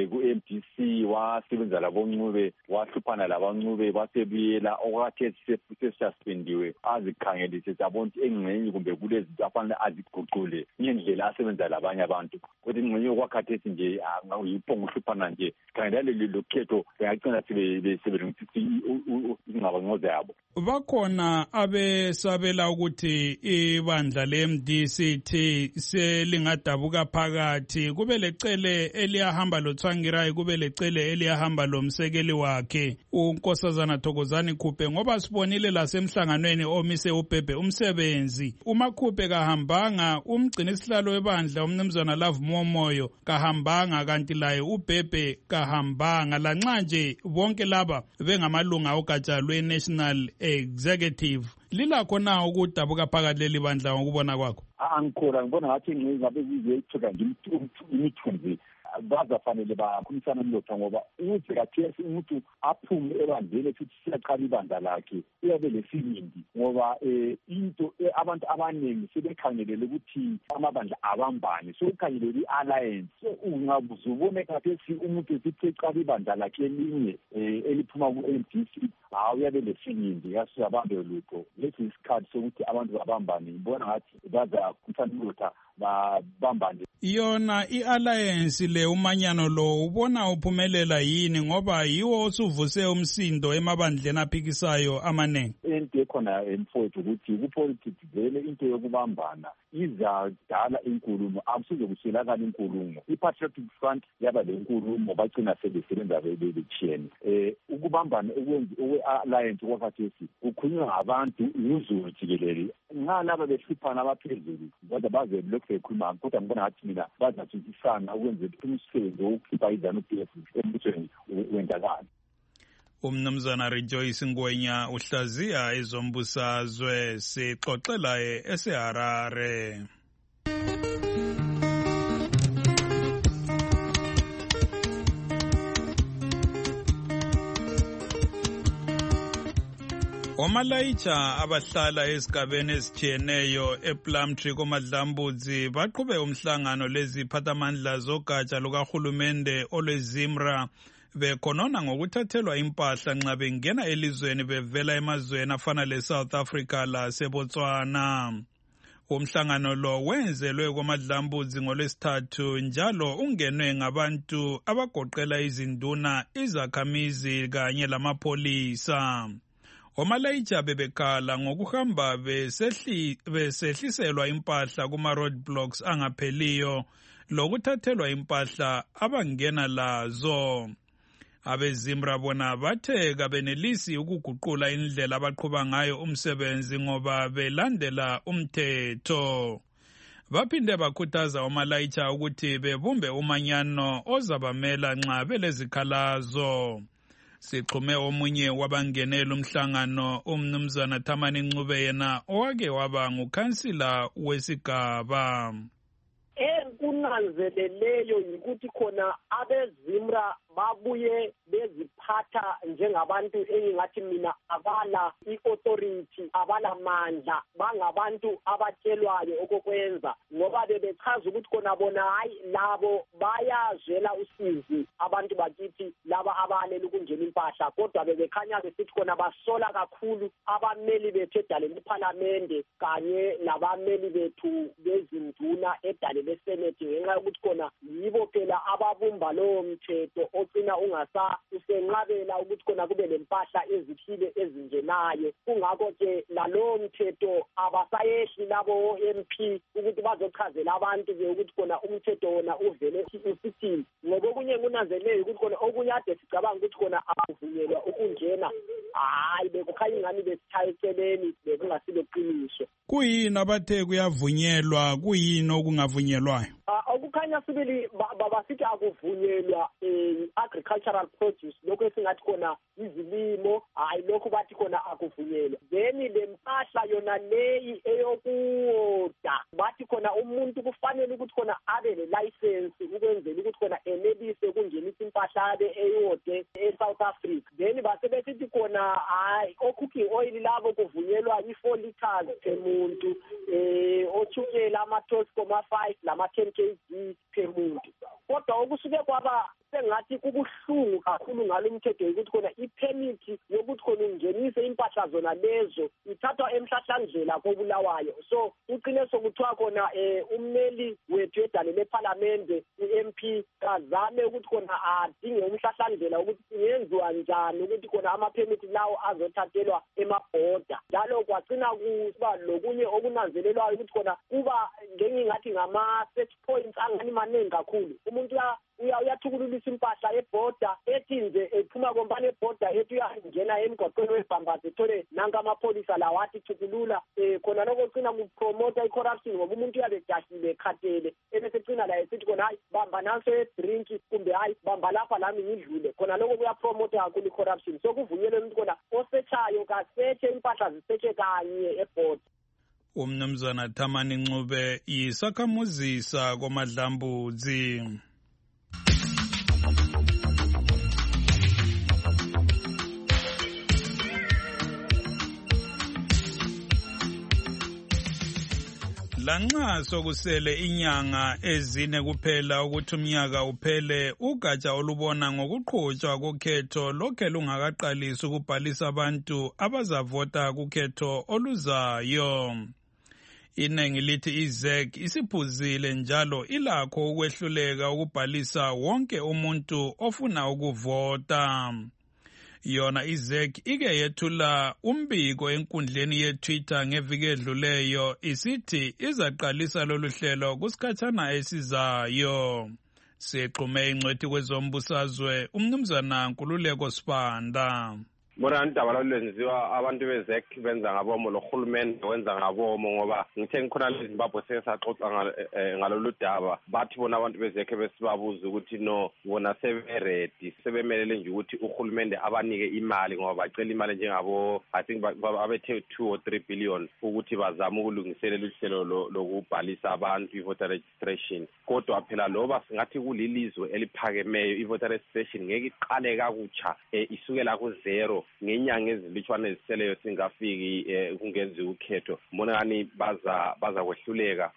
ku-MDC wasebenza laboNcube wahluphana laboNcube basebuyela okwathi sesispendiwe azikhangelise zabona engcenye kumbe kulezi afanele aziguqule ngendlela asebenza labanye abantu kodwa ingcenye okwakhathesi nje yiphongo uhluphana nje khangela lelo khetho ngiyacina sebelungisa ingcabangozo yabo. Bakhona abesabela ukuthi ibandla le-MDCT selingadabuka phakathi kube lecele eliyahamba loTsvangirai kube lecele eliyahamba lomsekeli wakhe uNkosazana Thokozani Kupe ngoba sibonile lasemhlanganweni omise uBebe umsebenzi uMakupe kahambanga umgcinisihlalo webandla uMnumzana Love Momoyo kahambanga kanti laye uBebe kahambanga lanxa nje bonke laba bengamalunga ogatsha lwe-National Executive. Lilakho na ukudabuka phakathi leli bandla ngokubona kwakho? Angikholwa ngibona ngathi ngabe zizeyithoka imithunzi bazafanele bakhulumisana nomlotha ngoba ukuthi kathesi umuntu aphume ebandleni futhi siyaqala ibandla lakhe uyabe lesibindi ngoba into abantu abaningi sebekhangelele ukuthi amabandla abambane sokukhangelele i-alliance ungabuze ubone kathesi umuntu esithi eqala ibandla lakhe elinye eliphuma ku-MDC uyabe lesibindi yasiyabambe lutho lesi isikhathi sokuthi abantu babambane ngibona ngathi bazakhulumisana nomlotha babambane. Yona i-alliance le umanyano lo ubona uphumelela yini ngoba yiwo osuvuse umsindo emabandleni aphikisayo amaningi? Into ekhona emfowethu ukuthi kupolitics vele into yokubambana izadala inkulumo, akusize kuswelakala inkulumo. I-Patriotic Front yaba le nkulumo bagcina sebesebenza bebechiyene. Ukubambana okwe-alliance kwakhathesi kukhulunywa ngabantu nguzulu jikelele. Ngalaba behluphana abaphezulu kodwa baze lokhu bekhuluma, kodwa ngibona ngathi mina bazathuthukisana ukwenza umsebenzi wokukhipha iZANU-PF embusweni wendakala. Umnumzana Rejoice Ngwenya uhlaziya ezombusazwe, sixoxela eseHarare. Omalayitsha abahlala esigabeni esitshiyeneyo ePlumtree koMadlambudzi baqhube umhlangano leziphathamandla zogatsha lukahulumende olweZimra bekhonona ngokuthathelwa impahla nxa bengena elizweni bevela emazweni afana leSouth Africa laseBotswana. Umhlangano lo wenzelwe koMadlambudzi ngolwesithathu njalo ungenwe ngabantu abagoqela izinduna, izakhamizi kanye lamapholisa. Omalayitsha bebekhala ngokuhamba besehliselwa impahla kuma-roadblocks angapheliyo lokuthathelwa impahla abangena lazo. AbeZimra bona bathe kabenelisi ukuguqula indlela abaqhuba ngayo umsebenzi ngoba belandela umthetho. Baphinde bakhuthaza omalayitsha ukuthi bebumbe umanyano ozabamela nxa belezikhalazo. Sixhume omunye wabangenela umhlangano, umnumzana Thamani Ncube, yena owake waba ngukhansila wesigaba. Enkunanzeleleyo yikuthi khona abeZimra babuye beziphatha njengabantu engingathi mina abala i-authority, abala mandla, bangabantu abatshelwayo okokwenza, ngoba bebechaza ukuthi khona bona hayi labo bayazwela usizi abantu bakithi laba abalela ukungena impahla, kodwa bebekhanya besithi khona basola kakhulu abameli bethu edale lephalamende kanye labameli bethu bezinduna edale lesenate, ngenxa yokuthi khona yibo phela ababumba lowo mthetho ogcina usenqabela ukuthi khona kube lempahla ezithile ezingenayo. Kungakho-ke lalowo mthetho abasayehli labo MP ukuthi bazochazela abantu-ke ukuthi khona umthetho wona uvele usithini. Ngokokunye kunanzelele ukuthi khona okunye ade sicabanga ukuthi khona akuvunyelwa ukungena, hayi bekukhanya ingani besithaye eceleni, bekungasibe qiniso. Kuyini abathe kuyavunyelwa, kuyini okungavunyelwayo? Okukhanya sibili basithi akuvunyelwa agricultural produce, lokho esingathi khona izilimo, hayi lokho bathi khona akuvunyelwa. Then le mpahla yona leyi eyokuwoda bathi khona umuntu kufanele ukuthi khona abe le-license ukwenzela ukuthi khona enelise ukungenisa impahla abe eyode eSouth Africa. Then basebesithi khona hayi o-cooking oil labo kuvunyelwa i-4 liters per muntu, otshukela ama-12.5 lama-10 kg per muntu. Kodwa okusuke kwaba sengathi kubuhlungu kakhulu ngalo mthetho ukuthi khona ipermit yokuthi khona ungenise impahla zona lezo ithathwa emhlahlandlela koBulawayo. So ucine sokuthiwa khona ummeli wethu edale lephalamende u-MP kazame ukuthi khona adinge umhlahlandlela ukuthi kungenziwa njani ukuthi khona amapermit lawo azothathelwa emabhoda. Njalo kwacina kuba lokunye okunanzelelwayo ukuthi khona kuba ngengingathi ngama-search points angani maningi kakhulu. Umuntu uyathukululisa impahla ebhoda ethi nje ephuma kompani ebhoda ethi uyangena emgwaqweni webhambazi ethole nanka amapholisa lawo athi thukulula. Khona lokho cina kupromota i-corruption ngoba umuntu uyabe edahlile ekhathele ebesecina la esithi khona hayi bamba nanso edrinki kumbe hayi bamba lapha lami ngidlule. Khona lokho kuyapromota kakhulu i-corruption. So kuvunyelwe umuntu khona osetshayo kasetshe impahla zisetshe kanye ebhoda. Umnumzana Thamani Ncube yisakhamuzisa koMadlambudzi. Lanxa sokusele inyanga ezine kuphela ukuthi umnyaka uphele, ugatsha olubona ngokuqhutshwa kokhetho lokhe lungakaqalisi ukubhalisa abantu abazavota kukhetho oluzayo. Inengi lithi iZEC isiphuzile njalo ilakho ukwehluleka ukubhalisa wonke umuntu ofuna ukuvota. Yona iZEC ike yethula umbiko enkundleni yeTwitter ngeviki edluleyo isithi izaqalisa lolu hlelo kusikhathana esizayo. Sixhume ingcwethi kwezombusazwe uMnumzana Nkululeko Sibanda. Bona indaba lwenziwa abantu beZEC benza ngabomo lohulumende wenza ngabomo ngoba ngithe ngikhona leZimbabwe sesaxoxa ngalolu daba bathi bona abantu beZEC besibabuza ukuthi no bona seberedi sebemelele nje ukuthi uhulumende abanike imali ngoba bacela imali njengabo I think abethe 2 or 3 billion ukuthi bazame ukulungiselela uhlelo lokubhalisa abantu ivoter registration. Kodwa phela loba singathi kulilizwe eliphakemeyo ivoter registration ngeke iqale kakutsha isukela ku0 ngenyanga ezilitshwana eziseleyo singafiki kungenziwa ukhetho. Mbona ngani baza kwehluleka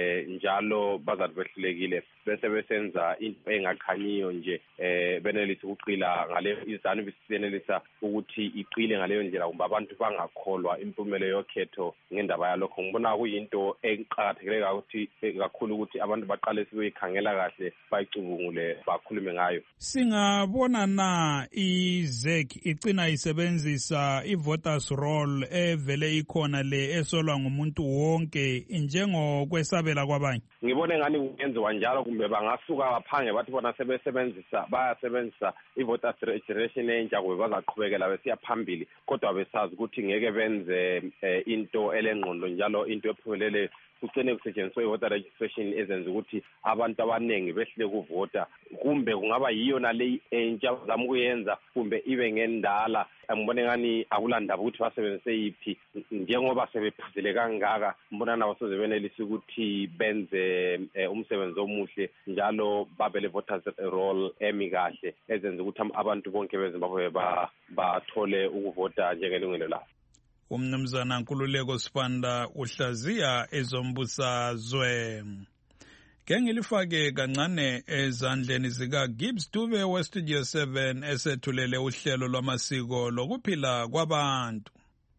njalo bazatwehlulekile bese besenza into engakhanyiyo nje benelisa ukuqila ngale izanu bisenelisa ukuthi iqile ngaleyo ndlela kumbe abantu bangakholwa impumelo yokhetho ngendaba yalokho. Ngibona kuyinto eqhakathekile kakhulu ukuthi abantu baqale sibeyikhangela kahle bayicubungule bakhulume ngayo. Singabona na iZEC icina isebenzisa ivoters roll evele ikhona le esolwa ngumuntu wonke njengokwesabela kwabanye. Ngibone ngani kungenziwa njalo kumbe bangasuka baphange bathi bona bayasebenzisa ivoters registration entsha kube bazaqhubekela besiya phambili kodwa besazi ukuthi ngeke benze into elengqondo njalo into ephumelele kugcine kusetshenziswa ivoter registration ezenza ukuthi abantu abaningi behle kuvota kumbe kungaba yiyo nale entsha bazama ukuyenza kumbe ibe ngendala. Ngibone ngani akulandaba ukuthi basebenzise yiphi njengoba sebephuzile kangaka. Mbona nabo sozebenelisa ukuthi benze umsebenzi omuhle njalo babele voters roll emikahle ezenza ukuthi abantu bonke beZimbabwe bathole ukuvota njengelungelo labo. Umnumzana Nkululeko Sibanda uhlaziya ezombusazwe. Ngengilifake kancane ezandleni zika Gibbs Dube weStudio 7 esethulele uhlelo lwamasiko lokuphila kwabantu.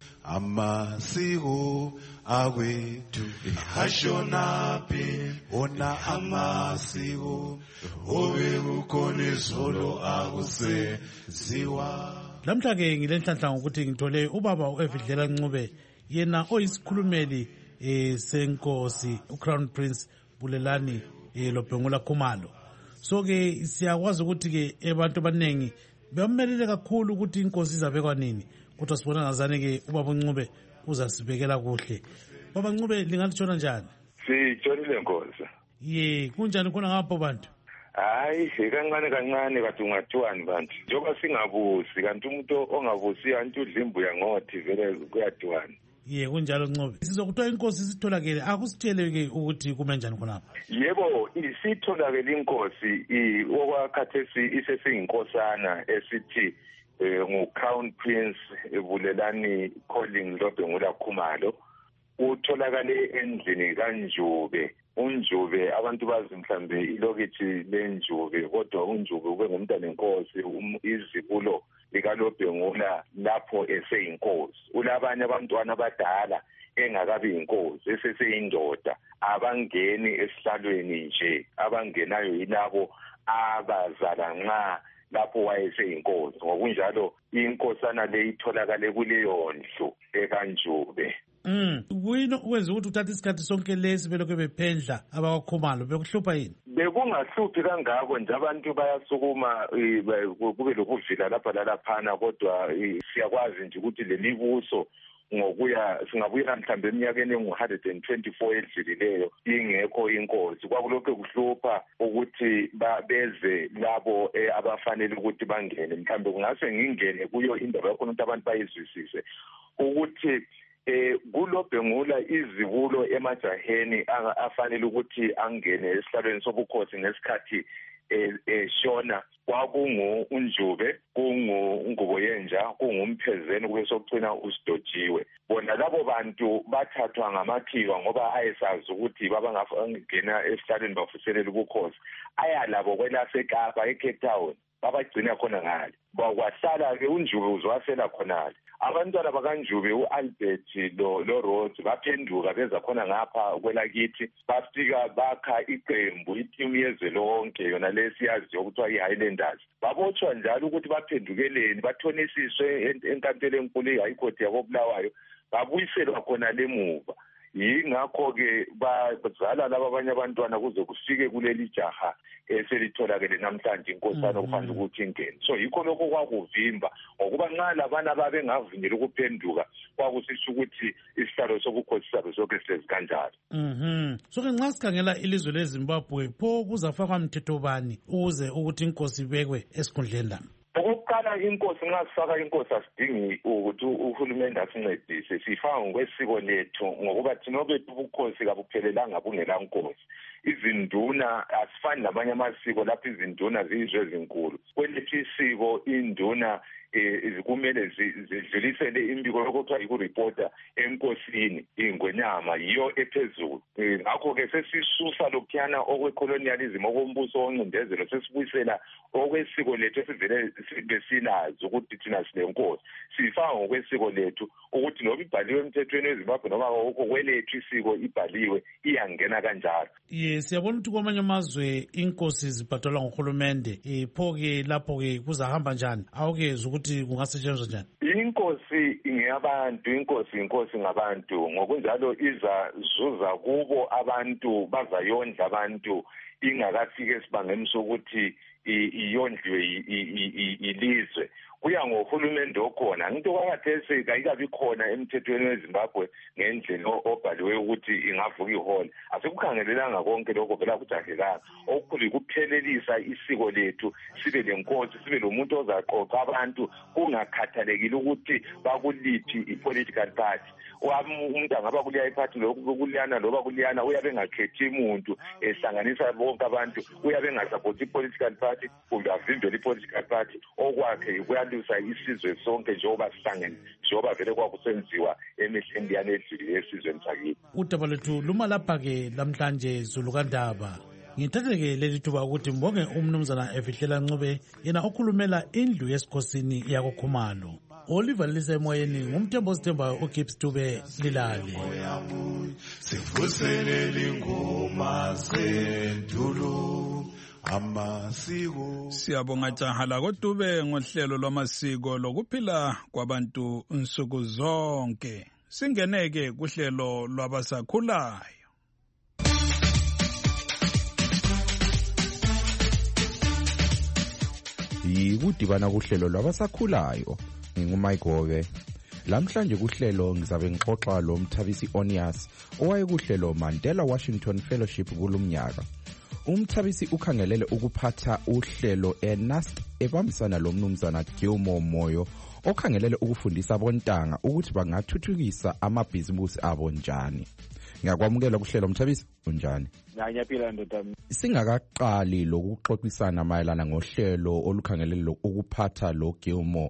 Amasiko awethu ashonaphi ona amasiko obekukhona izolo akusenziwa. Lamhla-ke ngilenhlanhla ngokuthi ngithole ubaba uEvidlela Ncube yena oyisikhulumeli senkosi uCrown Prince Bulelani Lobhengula Khumalo. So-ke siyakwazi ukuthi-ke abantu abaningi bemelele kakhulu ukuthi inkosi izabekwa nini kodwa sibona ngazane-ke ubaba Ncube uzasibekela kuhle. Baba Ncube lingalishona njani? Sitshonile nkosi. Kunjani khona ngapho bantu? Hayi kancane kathi ungathiwani bantu njengoba singabusi kanti umuntu ongabusi anti udla imbuya ngothi vele kuyadwana. Kunjalo Ncube. Sizokuthiwa inkosi isitholakele akusitshele-ke ukuthi kume njani khonapha. Yebo isitholakele inkosi okwakhathesi isesinginkosana esithi ngu-Crown Prince Bulelani Calling Lobhengula Khumalo utholakale endlini kaNjube. uNjube abantu bazi mhlambe ilokithi leNjube kodwa uNjube ube ngumntana enkosi izibulo likaLobhengula lapho eseyinkosi. Ulabanye abantwana abadala engakabi inkosi eseseyindoda abangeni esihlalweni nje abangenayo yilabo abazala nxa lapho wayeseyinkosi. Ngokunjalo inkosana le itholakale kuleyo ndlu ekanjube. Kuyini ukwenza ukuthi uthathe isikhathi sonke lesi belokhu bephendla abawakhumalo bekuhlupha yini? Bekungahluphi kangako nje abantu bayasukuma kube lokuvila lapha lalaphana kodwa siyakwazi nje ukuthi lelibuso ngokuya singabuya mhlambe eminyakeni engu-124 edlilileyo ingekho inkosi. Kwakulokho kuhlupha ukuthi beze labo abafanele ukuthi bangene. Mhlambe kungase ngingene kuyo indaba yakhona ukuthi abantu bayizwisise ukuthi kuLobhengula izibulo emajaheni afanele ukuthi angene esihlalweni sobukhosi ngesikhathi shona kwakungu uNjube, kungu Yenja, kungumphezeni kube sokugcina uSidojiwe. Bona labo bantu bathathwa ngamakhiywa ngoba ayesazi ukuthi babangafangena esihlalweni bavuselela ubukhosi aya labo kwelaseKapa eCape Town babagcina khona ngale. Bakwahlala ke uNjube uzwasela khonale. abantwana bakanjube u-Albert lo-Rose baphenduka beza khona ngapha kwelakithi bafika bakha iqembu itimu yezwe lonke yona lesiyaziyo ukuthiwa i-Highlanders. Babotshwa njalo ukuthi baphendukeleni bathonisiswe enkantolo enkulu i-High Court yakoBulawayo babuyiselwa khona lemuva. Yingakho-ke bazala laba abanye abantwana kuze kufike kuleli jaha eselitholakele namhlanje inkosana okufanele ukuthi ingene. So yikho lokho kwakuvimba ngokuba nxa labana babengavunyelwa ukuphenduka kwakusisho ukuthi isihlalo sobukhosi sabo sonke sihlezi kanjalo. So-ke nxa sikhangela ilizwe leZimbabwe pho kuzafakwa mthetho bani ukuze ukuthi inkosi ibekwe esikhundleni la? Okokuqala inkosi nxa sifaka inkosi asidingi ukuthi uhulumende asincedise, sifaka ngokwesiko lethu ngokuba thina bethu ubukhosi kabuphelelanga bungela nkosi. Izinduna asifani namanye amasiko lapho izinduna ziyizwe ezinkulu. Kwelethu isiko induna kumele zidlulisele imbiko lokuthiwa yikuripota enkosini ingwenyama yiyo ephezulu. Ngakho-ke sesisusa lokhuyana okwecolonialism okombuso oncindezelo sesibuyisela okwesiko lethu esivele besilazi ukuthi thina silenkosi. Sifaka ngokwesiko lethu ukuthi noba ibhaliwe emthethweni weZimbabwe noma okwelethu isiko ibhaliwe iyangena kanjalo. Siyabona ukuthi kwamanye amazwe inkosi zibhadalwa nguhulumende. Pho-ke lapho-ke kuzahamba njani? Awukezwa ukuthi kungasetshenziswa njani? Inkosi ingabantu, inkosi ngabantu. Ngokunjalo izazuza kubo abantu, bazayondla abantu ingakafike esibangeni sokuthi iyondliwe ilizwe. Kuya ngohulumende okhona. Into kwakathesi kayikabi khona emthethweni weZimbabwe ngendlela obhaliwe ukuthi ingavuka ihole. Asikukhangelelanga konke lokho phela kujahelanga. Okukhulu kuphelelisa isiko lethu, sibe lenkosi, sibe lomuntu ozaqoqa abantu kungakhathalekile ukuthi bakuliphi i-political party. Umuntu angaba kuliya iphathi lokuliyana loba kuliyana uyabe engakhethi umuntu ehlanganisa bonke abantu, uyabe engasapoti i-political party kumbe avimbele i-political party. Okwakhe kuyalusa isizwe sonke njengoba sihlangene, njengoba vele kwakusenziwa emehleni yana edlulile esizweni sakithi. Udaba lwethu luma lapha-ke lamhlanje Zulu kaNdaba. Ngithathe-ke leli thuba ukuthi mbonge umnumzana Efihlela Ncube yena okhulumela indlu yesikhosini yakoKhumalo. Oliver Lisa emoyeni ngumthembo sithembayo uGibbs Dube Lilale. Sivuselele ingoma zendulo amasiko. Siyabonga jahala kodube ngohlelo lwamasiko lokuphila kwabantu insuku zonke. Singeneke kuhlelo lwabasakhulayo. Yikudibana kuhlelo lwabasakhulayo. NginguMayigobe. Lamhlanje kuhlelo ngizabe ngixoxa lo Mthabisi Onias owayekuhlelo Mandela Washington Fellowship kulumnyaka. Umthabisi ukhangelele ukuphatha uhlelo eNAST ebambisana lo mnumzana Gilmore Moyo okhangelele ukufundisa abontanga ukuthi bangathuthukisa amabhizimusi abo njani. Ngiyakwamukela kuhlelo Mthabisi, unjani? Ngiyaphila ndoda. Singakaqali lokuxoxisana mayelana ngohlelo olukhangelele ukuphatha lo Gilmore,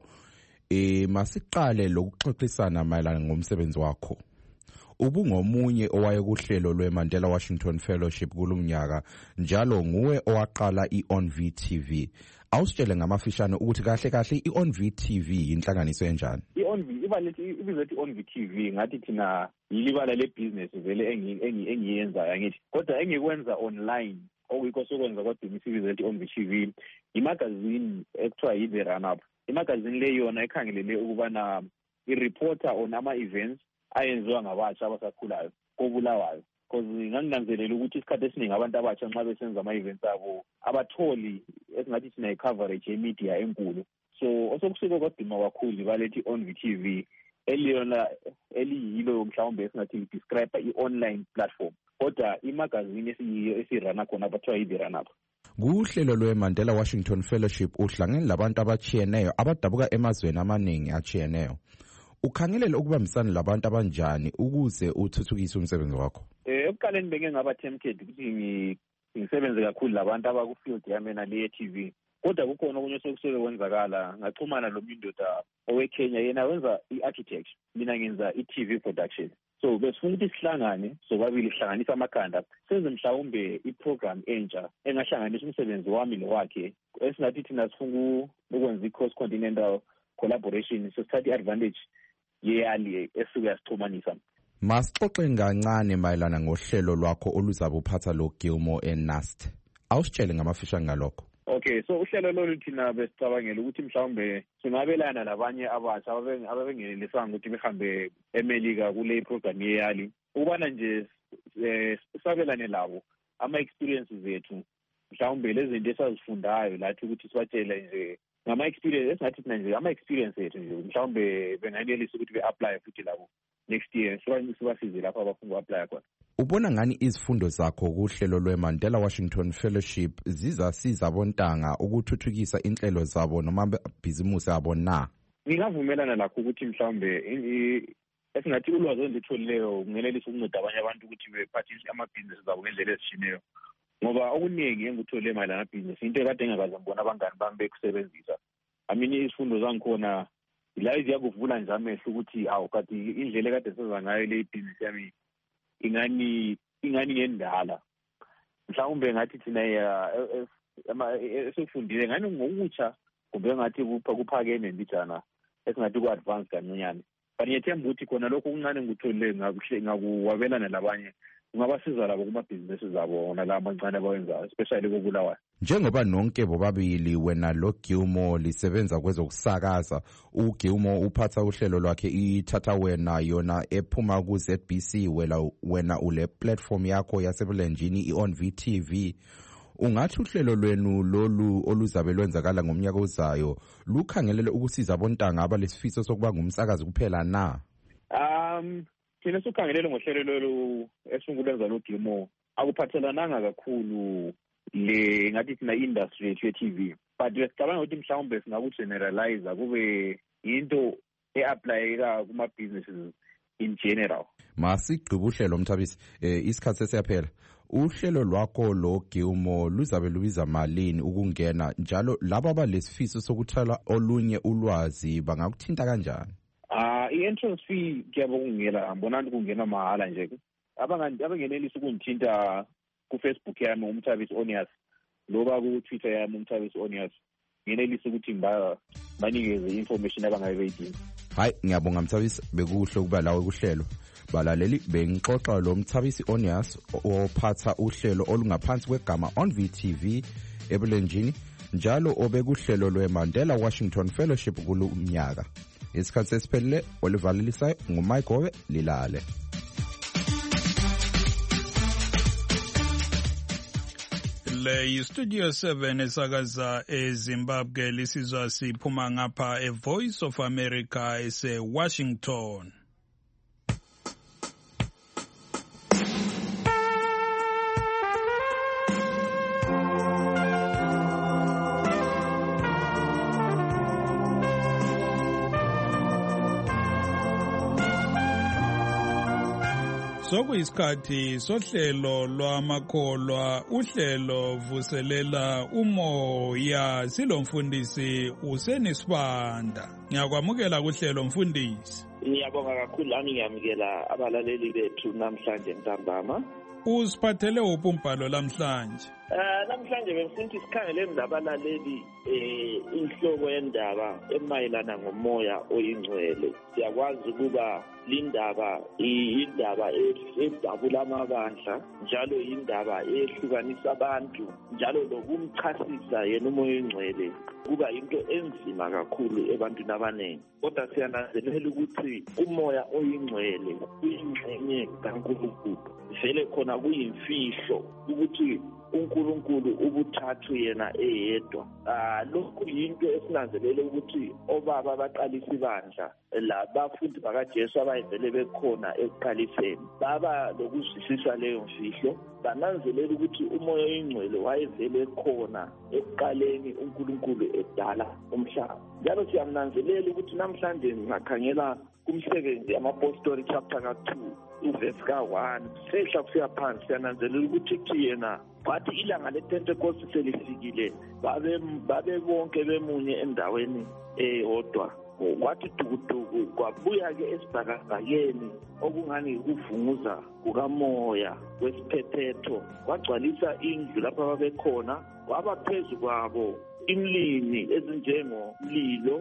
masiqale lokuxoxisana mayelana ngomsebenzi wakho. Ubungomunye owayekuhlelo lweMandela Washington Fellowship kulumnyaka, njalo nguwe owaqala iOnV TV. Awusitshele ngamafishane ukuthi kahle kahle iOnV TV inhlanganiso enjani? iOnV ibizet iOnV TV ngathi thina yilibala lebusiness vele engiyenzayo ngithi. Kodwa engikwenza online okuyikho sokwenza kodwa imibizet iOnV TV imagazine ekuthiwa yi-The Run Up. Imagazine le yona ekhangelele ukubana i-reporter on ama-events ayenziwa ngabatsha abasakhulayo koBulawayo. Because nganginanzelela ukuthi isikhathi esiningi abantu abatsha nxa besenza ama-events abo abatholi esingathi thina i-coverage ye-media enkulu. So osokusiko kodima kakhulu balethi iOnV TV eliyona eliyilo mhlawumbe esingathi describe i-online platform. Kodwa imagazine esirana khona abathiwa yi-The Run Up. Kuhlelo lweMandela Washington Fellowship uhlangene labantu abachiyeneyo abadabuka emazweni amaningi achiyeneyo. Ukhangelele ukubambisana labantu abanjani ukuze uthuthukise umsebenzi wakho? Ekuqaleni benge ngaba tempted ukuthi ngisebenze kakhulu labantu abakufield yamena le TV. Kodwa kukhona okunye sokuseke kwenzakala, ngaxhumana lomundoda oweKenya yena wenza i-architecture, mina ngenza i-TV production. So besifuna ukuthi sihlangane sobabili sihlanganisa amakhanda senze mhlawumbe iprogram entsha engahlanganisa umsebenzi wami lowakhe esingathi thina sifuna ukwenza i-cross continental collaboration, so sithatha i-advantage yeyali esuke yasixhumanisa. Masixoxe kancane mayelana ngohlelo lwakho oluzabe uphatha lo Gilmore eNAST. Awusitshele ngamafisha ngalokho. Okay, so uhlelo lolu thina besicabangela ukuthi mhlawumbe singabelana labanye abasha ababengenelisanga ukuthi behambe eMelika kule program yeyali. Ukubana nje sabelane labo ama-experiences ethu mhlawumbe lezi zinto esazifundayo lathi ukuthi sibatshele nje ngama-experience esingathi thina nje ama-experience ethu nje mhlawumbe benganelisa ukuthi be-apply futhi labo next year sibasize lapho abafuna uku-apply khona. Ubona ngani izifundo zakho kuhlelo lwe-Mandela Washington Fellowship zizasiza abontanga ukuthuthukisa inhlelo zabo noma amabhizimusi abo na? Ngingavumelana lakho ukuthi mhlawumbe esingathi ulwazi olitholileyo kungenelisa ukunceda abanye abantu ukuthi bephathise amabhizinisi zabo ngendlela ezishineyo. Ngoba okuningi engikuthole mayelana namabhizinisi into ekade engakaze ngibona abangani bami bekusebenzisa. Izifundo zangikhona la iziyakuvula nje amehlo ukuthi awu kade indlela ekade senza ngayo le ibhizinisi yami ingani ngendala. Mhlawumbe ngathi thina esifundile ngani ngokutsha kumbe ngathi kuphakeme mbijana esingathi ku-advance kancinyane. But ngiyethemba ukuthi khona lokho okuncane ngikutholile ngakuwabelana labanye kungabasiza labo kumabhizinisi zabo nala amancane abawenzayo especially koBulawayo. Njengoba nonke bobabili wena lo Gilmore lisebenza kwezokusakaza, uGilmore uphatha uhlelo lwakhe ithatha wena yona ephuma ku ZBC, wena ule platform yakho yasebulenjini iOn VTV. Ungathi uhlelo lwenu lolu oluzabe lwenzakala ngomnyaka ozayo lukhangelele ukusiza abontanga abalesifiso sokuba ngumsakazi kuphela na? Thina sikhangelele ngohlelo lolu esungulwenza lo Gilmore akuphathelananga kakhulu le ngathi thina industry yethu ye-TV, but besicabanga ukuthi mhlawumbe singakugeneralize kube into e-applyeka kuma-businesses in general. Masigqiba uhlelo Mthabisi, isikhathi sesiyaphela. Uhlelo lwakho lo Gilmore luzabe lubiza malini ukungena, njalo labo abalesifiso sokuthola olunye ulwazi bangakuthinta kanjani? I-entrance fee kuyaba kungela ngibona kungena mahala nje. Abangenelisa ukungithinta ku-Facebook yami uMthabisi Onias loba ku-Twitter yami uMthabisi Onias ngenelisa ukuthi banikeze information abangabe beyidinga. Hayi, ngiyabonga Mthabisi, bekuhle ukuba lawe kuhlelo. Balaleli, bengixoxa lo Mthabisi Onias ophatha uhlelo olungaphansi kwegama On VTV ebulenjini, njalo obekuhlelo lwe-Mandela Washington Fellowship kulo umnyaka. Isikhathi sesiphelele olivalelisayo nguMayigobe Lilale. Le Studio 7 esakaza eZimbabwe lisizwa siphuma ngapha eVoice of America eseWashington. Sokuyisikhathi sohlelo lwamakholwa, uhlelo vuselela umoya. Silomfundisi uSenisibanda. Ngiyakwamukela kuhlelo mfundisi. Ngiyabonga kakhulu lami, ngiyamukela abalaleli bethu namhlanje ntambama. Usiphathele uphi umbhalo lamhlanje? Namhlanje bengifuna ukuthi sikhangele nabalaleli inhloko yendaba emayelana ngomoya oyingcwele. Siyakwazi ukuba lindaba indaba edabula amabandla, njalo indaba ehlukanisa abantu, njalo lokumchasisa yena umoya oyingcwele kuba into enzima kakhulu ebantwini abaningi. Kodwa siyananzelela ukuthi umoya oyingcwele uyingxenye kaNkulunkulu. Vele khona kuyimfihlo ukuthi uNkulunkulu ubuthathu yena eyedwa. Lokhu yinto esinanzelele ukuthi obaba baqalisa ibandla, labafundi bakaJesu abayivele bekhona ekuqaliseni baba lokuzwisisa leyo mfihlo, bananzelela ukuthi umoya oyingcwele wayevele khona ekuqaleni uNkulunkulu edala umhlaba. Njalo siyamnanzelela ukuthi namhlanje ngakhangela kumsebenzi amapostoli chapter ka-2 uverse ka-1 sehla kusiya phansi, siyananzelela ukuthi yena wathi ilanga lePentecost selifikile babe bonke bemunye endaweni eyodwa. Kwathi dukuduku kwabuya-ke esibhakabhakeni okungani ukuvunguza kukamoya wesiphephetho, kwagcwalisa indlu lapho ababekhona, waba phezu kwabo imlimi ezinjengomlilo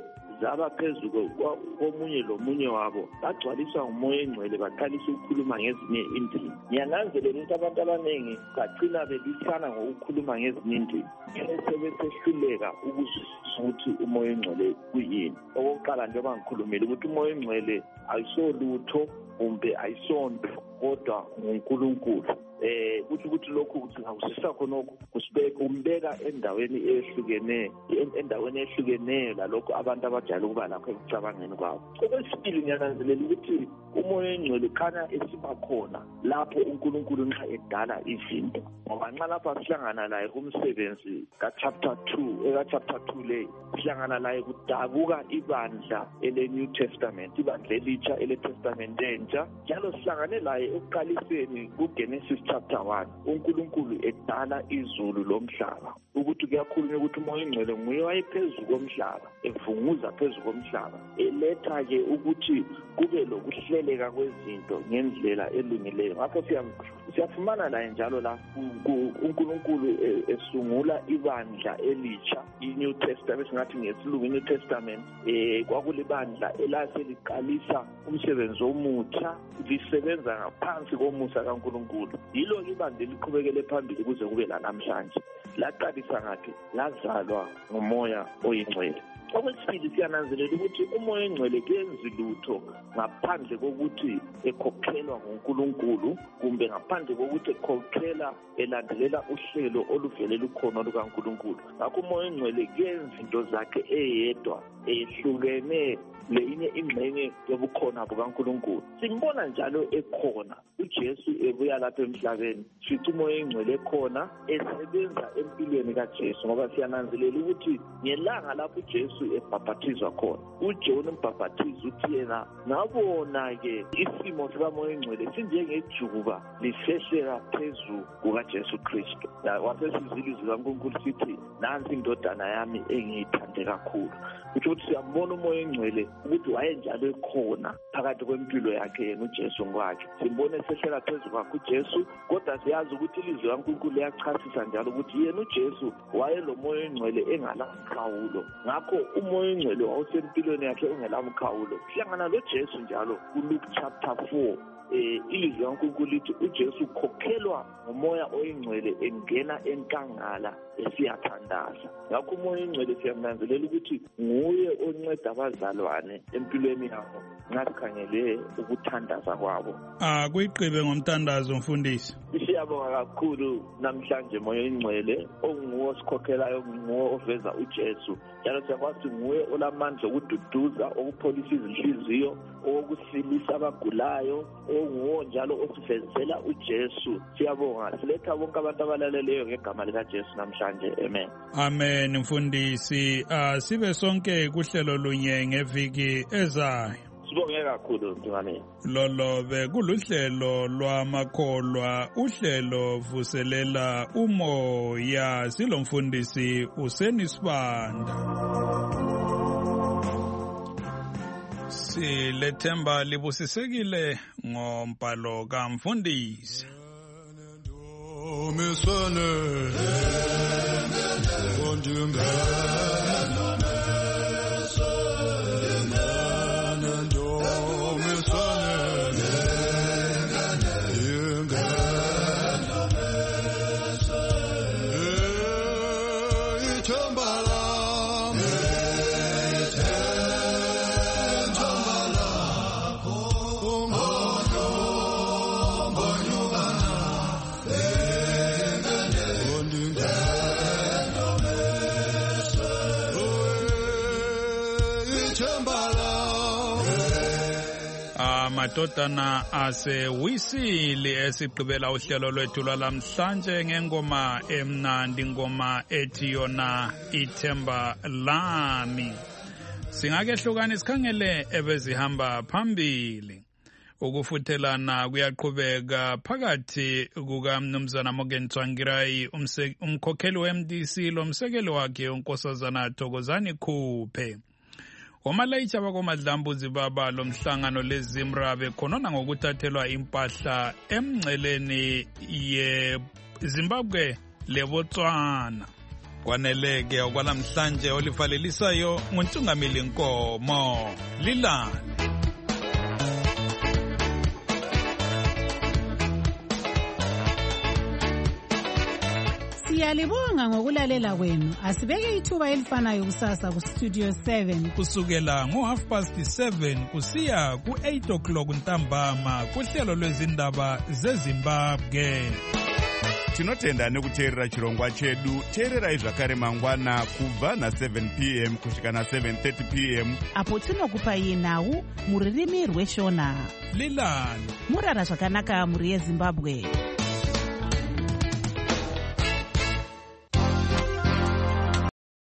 abaphezu komunye lomunye wabo bagcwaliswa ngumoya engcwele baqalisa ukukhuluma ngezinye indimi. Ngiyananzelela ukuthi abantu abaningi bagcina belwisana ngokukhuluma ngezinye indimi sebesehluleka ukuzwisisa ukuthi umoya engcwele kuyini. Okokuqala njengoba ngikhulumile ukuthi umoya engcwele ayisolutho kumbe ayisonto kodwa nguNkulunkulu. Kuthi ukuthi lokhu singakuzwisisa khonokho kumbeka endaweni ehlukeneyo lalokho abantu abajayele ukuba lakho ekucabangeni kwabo. Okwesibili ngiyananzelela ukuthi umoya engcwele khanya esiba khona lapho uNkulunkulu nxa edala izinto, ngoba nxa lapha sihlangana laye kumsebenzi ka-chapter 2 le sihlangana laye kudabuka ibandla ele-New Testament, ibandla elitsha ele-Testament entsha, njalo sihlangane laye ekuqaliseni kuGenesis chapter 1 uNkulunkulu edala izulu lomhlaba, ukuthi kuyakhulunywa ukuthi umoya engcwele nguye wayephezulu komhlaba evunguza phezulu komhlaba eletha-ke ukuthi kube lokuhleleka kwezinto ngendlela elungileyo. Ngakho siyafumana laye njalo la uNkulunkulu esungula ibandla elitsha, i-New Testament, singathi ngesilungu i-New Testament, kwakulibandla elaseliqalisa umsebenzi omutsha lisebenza ngaphansi komusa kaNkulunkulu. Yilo ibandla eliqhubekele phambili kuze kube lanamhlanje. Laqalisa ngaphi? Lazalwa ngumoya oyingcwele. Okwesibili siyananzelela ukuthi umoya engcwele kenzi lutho ngaphandle kokuthi ekhokhelwa nguNkulunkulu kumbe ngaphandle kokuthi ekhokhela elandelela uhlelo oluvele lukhona lukaNkulunkulu. Ngakho umoya engcwele kenzi into zakhe eyedwa ehlukene leyinye ingxenye yobukhona bukaNkulunkulu. Simbona njalo ekhona uJesu ebuya lapha emhlabeni, sithi umoya engcwele ekhona esebenza empilweni kaJesu, ngoba siyananzelela ukuthi ngelanga lapho uJesu ebhaphathizwa khona uJohn umbhaphathizi uthi yena ngabona-ke isimo sikamoya engcwele sinjengejuba lisehlela phezu kukaJesu Kristu. Wasesizwile ilizwi likaNkulunkulu sithi nansi indodana yami engiyithande kakhulu. Kutsho ukuthi siyambona umoya engcwele ukuthi wayenjalo ekhona phakathi kwempilo yakhe yena uJesu ngokwakhe. Simbone esehlela phezu kwakhe uJesu, kodwa siyazi ukuthi ilizwi likaNkulunkulu liyachasisa njalo ukuthi yena uJesu wayelomoya engcwele engalamkhawulo. Ngakho umoya engcwele wawusempilweni yakhe engelamkhawulo. Sihlangana loJesu njalo kuLuke chapter 4. Ilizwi likaNkulunkulu lithi uJesu ukhokhelwa ngumoya oyingcwele engena enkangala esiyathandaza. Ngakho umoya engcwele siyananzelela ukuthi nguye onceda abazalwane empilweni yabo nxa sikhangele ukuthandaza kwabo. Kuyiqibe ngomthandazo mfundisi. Siyabonga kakhulu namhlanje moya engcwele onguwo osikhokhelayo, nguwo oveza uJesu, njalo siyakwazi nguye olamandla okududuza, okupholisa izinhliziyo, okusilisa abagulayo, onguwo njalo osivezela uJesu. Siyabonga, siletha bonke abantu abalaleleyo ngegama likaJesu namhlanje. Amen. Amen mfundisi. Sibe sonke kuhlelo lunye ngeviki ezayo. Sibonge kakhulu Mthweni. Lolobe kuluhlelo lwamakholwa, uhlelo vuselela umoya. Silomfundisi uSenisibanda. Silethemba libusisekile ngombhalo kamfundisi. Amadodana asewisile esigqibela uhlelo lwethu lwalamhlanje ngengoma emnandi, ingoma ethi yona ithemba lami. Singake hlukani sikhangele ebezihamba phambili. Ukufuthelana kuyaqhubeka phakathi kukaMnumzana Morgan Tsvangirai, umkhokheli weMDC, lomsekeli wakhe uNkosazana Thokozani Khuphe. Omalayitsha bakomadlambuzi baba lomhlangano leZimra bekhonona ngokuthathelwa impahla emngceleni yeZimbabwe leBotswana. kwaneleke okwalamhlanje olivalelisayo nguntungameli Nkomo. Lilani. Siyalibonga ngokulalela kwenu. Asibeke ithuba elifanayo kusasa kustudio 7 kusukela ngo7:30 kusiya ku8 ntambama kuhlelo lwezindaba zeZimbabwe. Tinotenda nekuteerera chirongwa chedu. Teererai zvakare mangwana kubva na7 p.m. kusvika na7:30 p.m. apo tinokupai nhau muririmi rweshona. Lilani. Murara zvakanaka muri yeZimbabwe.